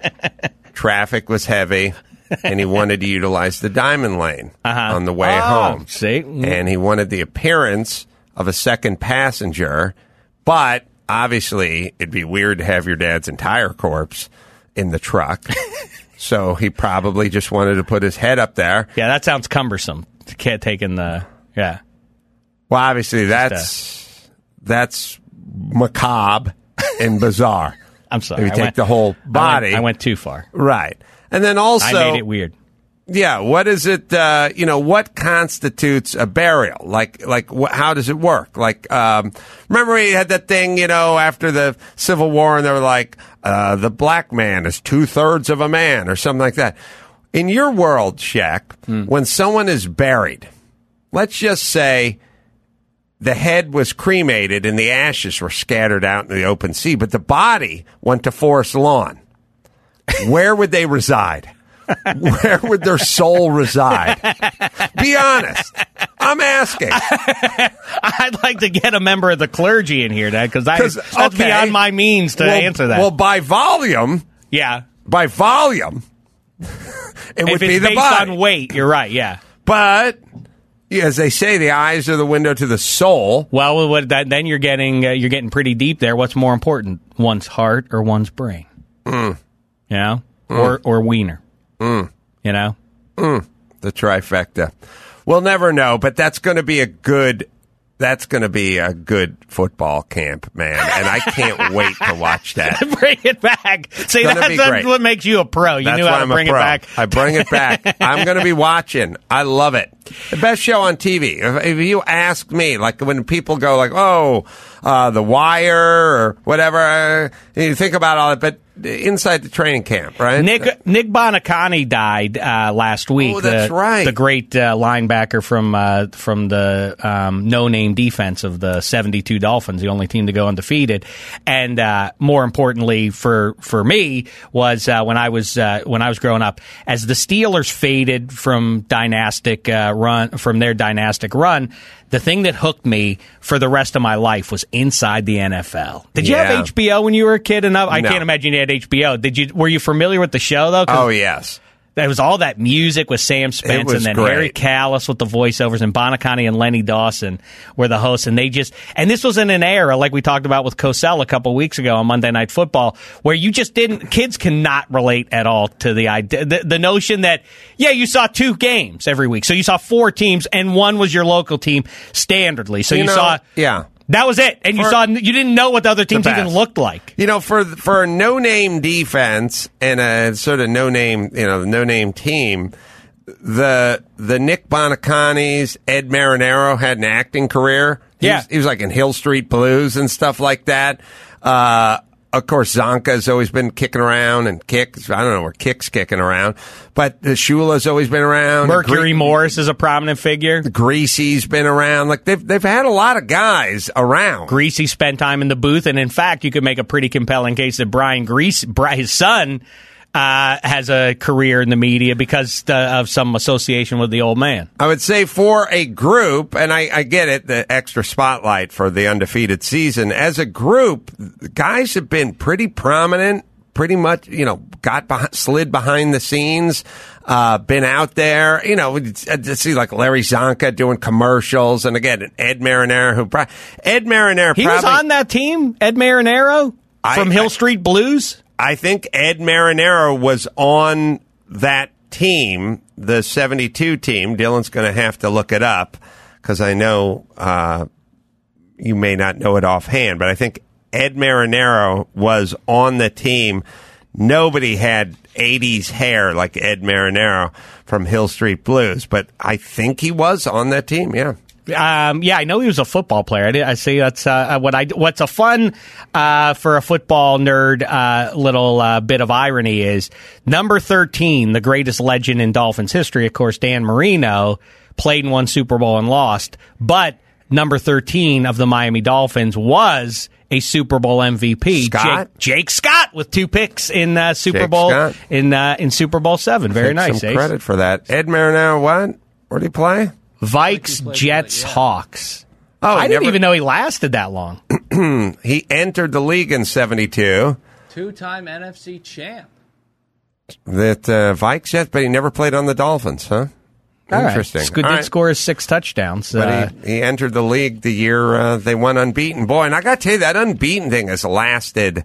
Speaker 1: traffic was heavy, and he wanted to utilize the diamond lane
Speaker 10: Uh-huh.
Speaker 1: on the way
Speaker 10: Oh,
Speaker 1: home.
Speaker 10: see?
Speaker 1: And he wanted the appearance of a second passenger, but obviously it'd be weird to have your dad's entire corpse in the truck. So he probably just wanted to put his head up there.
Speaker 10: Yeah, that sounds cumbersome. Can't taking the yeah.
Speaker 1: Well, obviously that's that's macabre and bizarre.
Speaker 10: I'm sorry.
Speaker 1: If you
Speaker 10: I
Speaker 1: take
Speaker 10: went-
Speaker 1: the whole
Speaker 10: I
Speaker 1: body.
Speaker 10: went, I went too far.
Speaker 1: Right. And then also,
Speaker 10: I made it weird.
Speaker 1: yeah, what is it, uh, you know, what constitutes a burial? Like, like, wh- how does it work? Like, um, remember we had that thing, you know, after the Civil War, and they were like, uh, the black man is two thirds of a man, or something like that. In your world, Shaq,
Speaker 10: Hmm.
Speaker 1: when someone is buried, let's just say the head was cremated and the ashes were scattered out in the open sea, but the body went to Forest Lawn. Where would they reside? Where would their soul reside? Be honest. I'm asking.
Speaker 10: I'd like to get a member of the clergy in here, Dad, because that's
Speaker 1: okay.
Speaker 10: beyond my means to
Speaker 1: well,
Speaker 10: answer that.
Speaker 1: Well, by volume,
Speaker 10: yeah.
Speaker 1: by volume, it
Speaker 10: If
Speaker 1: would
Speaker 10: it's
Speaker 1: be the
Speaker 10: based
Speaker 1: body.
Speaker 10: on weight, you're right, yeah.
Speaker 1: But as they say, the eyes are the window to the soul.
Speaker 10: Well, what, that, then you're getting uh, you're getting pretty deep there. What's more important, one's heart or one's brain?
Speaker 1: Mm.
Speaker 10: You know,
Speaker 1: Mm.
Speaker 10: or or wiener?
Speaker 1: Mm.
Speaker 10: You know,
Speaker 1: mm. The trifecta. We'll never know, but that's going to be a good. That's going to be a good football camp, man, and I can't wait to watch that.
Speaker 10: Bring it back. See,
Speaker 1: gonna
Speaker 10: that's,
Speaker 1: be
Speaker 10: that's
Speaker 1: great.
Speaker 10: what makes you a pro. You
Speaker 1: That's
Speaker 10: knew
Speaker 1: why
Speaker 10: how to
Speaker 1: I'm a
Speaker 10: bring it
Speaker 1: pro.
Speaker 10: back.
Speaker 1: I bring it back. I'm going to be watching. I love it. The best show on T V. If, if you ask me, like when people go like, "Oh, uh, The Wire" or whatever, uh, you think about all it, but inside the training camp, right?
Speaker 10: Nick Nick Bonacani died uh, last week.
Speaker 1: Oh, that's
Speaker 10: the,
Speaker 1: right.
Speaker 10: The great uh, linebacker from uh, from the um, no name defense of the seventy-two Dolphins, the only team to go undefeated. And uh, more importantly for for me was uh, when I was uh, when I was growing up, as the Steelers faded from dynastic uh, run from their dynastic run. The thing that hooked me for the rest of my life was Inside the N F L. Did you
Speaker 1: Yeah.
Speaker 10: have H B O when you were a kid? Enough? I
Speaker 1: No.
Speaker 10: can't imagine you had H B O. Did you? Were you familiar with the show though? 'Cause
Speaker 1: Oh yes.
Speaker 10: there was all that music with Sam Spence
Speaker 1: was
Speaker 10: and then
Speaker 1: great.
Speaker 10: Harry Callis with the voiceovers and Bonacani and Lenny Dawson were the hosts. And they just, and this was in an era like we talked about with Cosell a couple weeks ago on Monday Night Football, where you just didn't, kids cannot relate at all to the idea, the, the notion that, yeah, you saw two games every week. So you saw four teams and one was your local team standardly. So you,
Speaker 1: You know,
Speaker 10: saw,
Speaker 1: yeah.
Speaker 10: that was it. And you
Speaker 1: For-
Speaker 10: saw, you didn't know what the other teams
Speaker 1: best.
Speaker 10: even looked like.
Speaker 1: You know, for for a no name defense and a sort of no name, you know, no name team, the the Nick Bonacanis, Ed Marinero had an acting career. He
Speaker 10: Yeah.
Speaker 1: was, he was like in Hill Street Blues and stuff like that. Uh, of course, Zonka's always been kicking around and kicks. I don't know where Kick's kicking around, but the Shula's always been around.
Speaker 10: Mercury
Speaker 1: Gre-
Speaker 10: Morris is a prominent figure.
Speaker 1: Greasy's been around. Like they've they've had a lot of guys around.
Speaker 10: Greasy spent time in the booth, and in fact, you could make a pretty compelling case that Brian Greasy, Bri- his son, uh, has a career in the media because uh, of some association with the old man.
Speaker 1: I would say for a group, and I, I get it, the extra spotlight for the undefeated season. As a group, the guys have been pretty prominent, pretty much, you know, got behind, slid behind the scenes, uh, been out there. You know, to see like Larry Zonka doing commercials, and again, Ed Marinero, who pro- Ed Marinero
Speaker 10: He
Speaker 1: probably,
Speaker 10: was on that team, Ed Marinero
Speaker 1: I-
Speaker 10: from Hill
Speaker 1: I-
Speaker 10: Street Blues.
Speaker 1: I think Ed Marinero was on that team, the seventy-two team. Dylan's going to have to look it up because I know uh, you may not know it offhand, but I think Ed Marinero was on the team. Nobody had eighties hair like Ed Marinero from Hill Street Blues, but I think he was on that team, yeah.
Speaker 10: Um, yeah, I know he was a football player. I, did, I see that's uh, what I. What's a fun uh, for a football nerd uh, little uh, bit of irony is number thirteen, the greatest legend in Dolphins history, of course, Dan Marino, played in one Super Bowl and lost, but number thirteen of the Miami Dolphins was a Super Bowl M V P,
Speaker 1: Scott?
Speaker 10: Jake, Jake Scott, with two picks in uh, Super
Speaker 1: Jake
Speaker 10: Bowl
Speaker 1: Scott.
Speaker 10: in uh, in Super Bowl seven. Very
Speaker 1: Take
Speaker 10: nice.
Speaker 1: Some
Speaker 10: Ace.
Speaker 1: credit for that. Ed Marinaro, what? Where did he play?
Speaker 10: Vikes, Jets,
Speaker 1: Oh,
Speaker 10: Hawks.
Speaker 1: he
Speaker 10: I didn't
Speaker 1: never-
Speaker 10: even know he lasted that long.
Speaker 1: He entered the league in seventy-two.
Speaker 11: Two-time N F C champ.
Speaker 1: That uh, Vikes, yes, but he never played on the Dolphins, huh?
Speaker 10: All right.
Speaker 1: Interesting.
Speaker 10: Sco-
Speaker 1: All
Speaker 10: did
Speaker 1: right.
Speaker 10: score his six touchdowns.
Speaker 1: But
Speaker 10: Uh,
Speaker 1: he, he entered the league the year uh, they went unbeaten. Boy, and I got to tell you, that unbeaten thing has lasted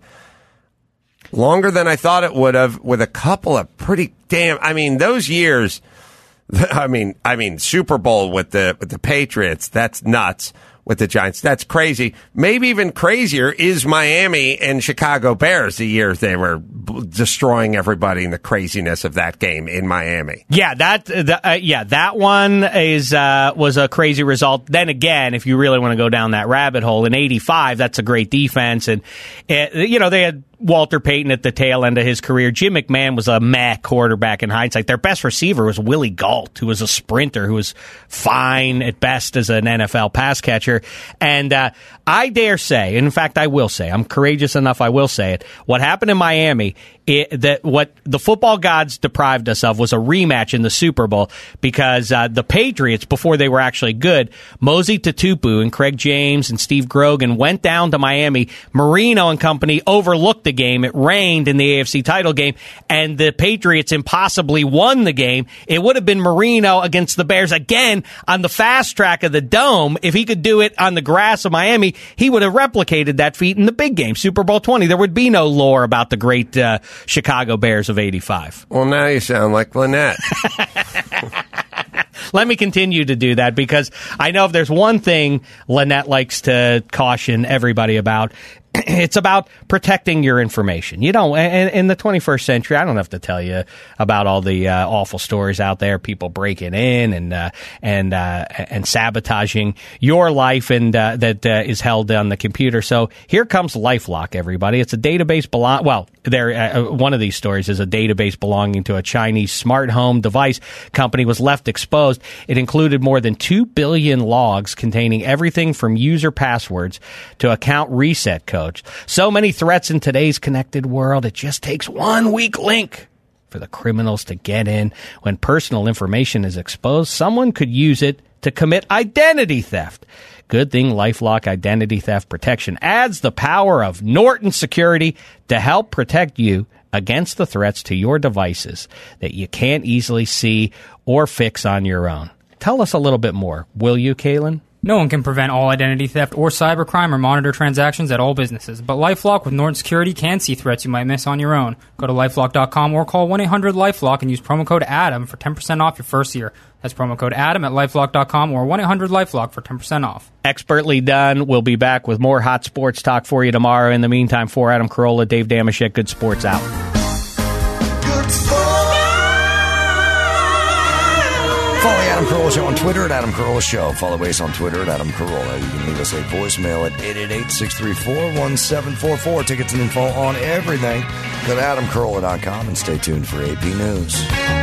Speaker 1: longer than I thought it would have, with a couple of pretty damn. I mean, those years. I mean, I mean, Super Bowl with the with the Patriots. That's nuts. With the Giants, that's crazy. Maybe even crazier is Miami and Chicago Bears. The years they were b- destroying everybody in the craziness of that game in Miami.
Speaker 10: Yeah, that the, uh, yeah that one is uh, was a crazy result. Then again, if you really want to go down that rabbit hole, in eighty-five, that's a great defense, and it, you know they had Walter Payton at the tail end of his career. Jim McMahon was a meh quarterback in hindsight. Their best receiver was Willie Gault, who was a sprinter, who was fine at best as an N F L pass catcher. And uh, I dare say, in fact, I will say, I'm courageous enough, I will say it. What happened in Miami, it, that what the football gods deprived us of was a rematch in the Super Bowl, because uh, the Patriots, before they were actually good, Mosey Tutupu and Craig James and Steve Grogan went down to Miami. Marino and company overlooked the game. It rained in the A F C title game, and the Patriots impossibly won the game. It would have been Marino against the Bears again on the fast track of the Dome. If he could do it on the grass of Miami, he would have replicated that feat in the big game, Super Bowl twenty. There would be no lore about the great uh, Chicago Bears of eighty-five.
Speaker 1: Well, now you sound like Lynette.
Speaker 10: Let me continue to do that, because I know if there's one thing Lynette likes to caution everybody about, it's about protecting your information. You know, in, in the twenty-first century, I don't have to tell you about all the uh, awful stories out there, people breaking in and uh, and uh, and sabotaging your life, and uh, that uh, is held on the computer. So here comes LifeLock, everybody. It's a database belong. Well, there. Uh, one of these stories is a database belonging to a Chinese smart home device company was left exposed. It included more than two billion logs containing everything from user passwords to account reset codes. So many threats in today's connected world, it just takes one weak link for the criminals to get in. When personal information is exposed, someone could use it to commit identity theft. Good thing LifeLock Identity Theft Protection adds the power of Norton Security to help protect you against the threats to your devices that you can't easily see or fix on your own. Tell us a little bit more, will you, Kaylin?
Speaker 12: No one can prevent all identity theft or cybercrime or monitor transactions at all businesses, but LifeLock with Norton Security can see threats you might miss on your own. Go to lifelock dot com or call one eight hundred LifeLock and use promo code ADAM for ten percent off your first year. That's promo code ADAM at lifelock dot com or one eight hundred LifeLock for ten percent off.
Speaker 10: Expertly done. We'll be back with more hot sports talk for you tomorrow. In the meantime, for Adam Carolla, Dave Damashek, Good Sports out.
Speaker 2: Good Sports. Follow the Adam Carolla Show on Twitter at Adam Carolla Show. Follow Ace on Twitter at Adam Carolla. You can leave us a voicemail at eight eight eight, six three four, one seven four four. Tickets and info on everything. Go to adam carolla dot com and stay tuned for A P News.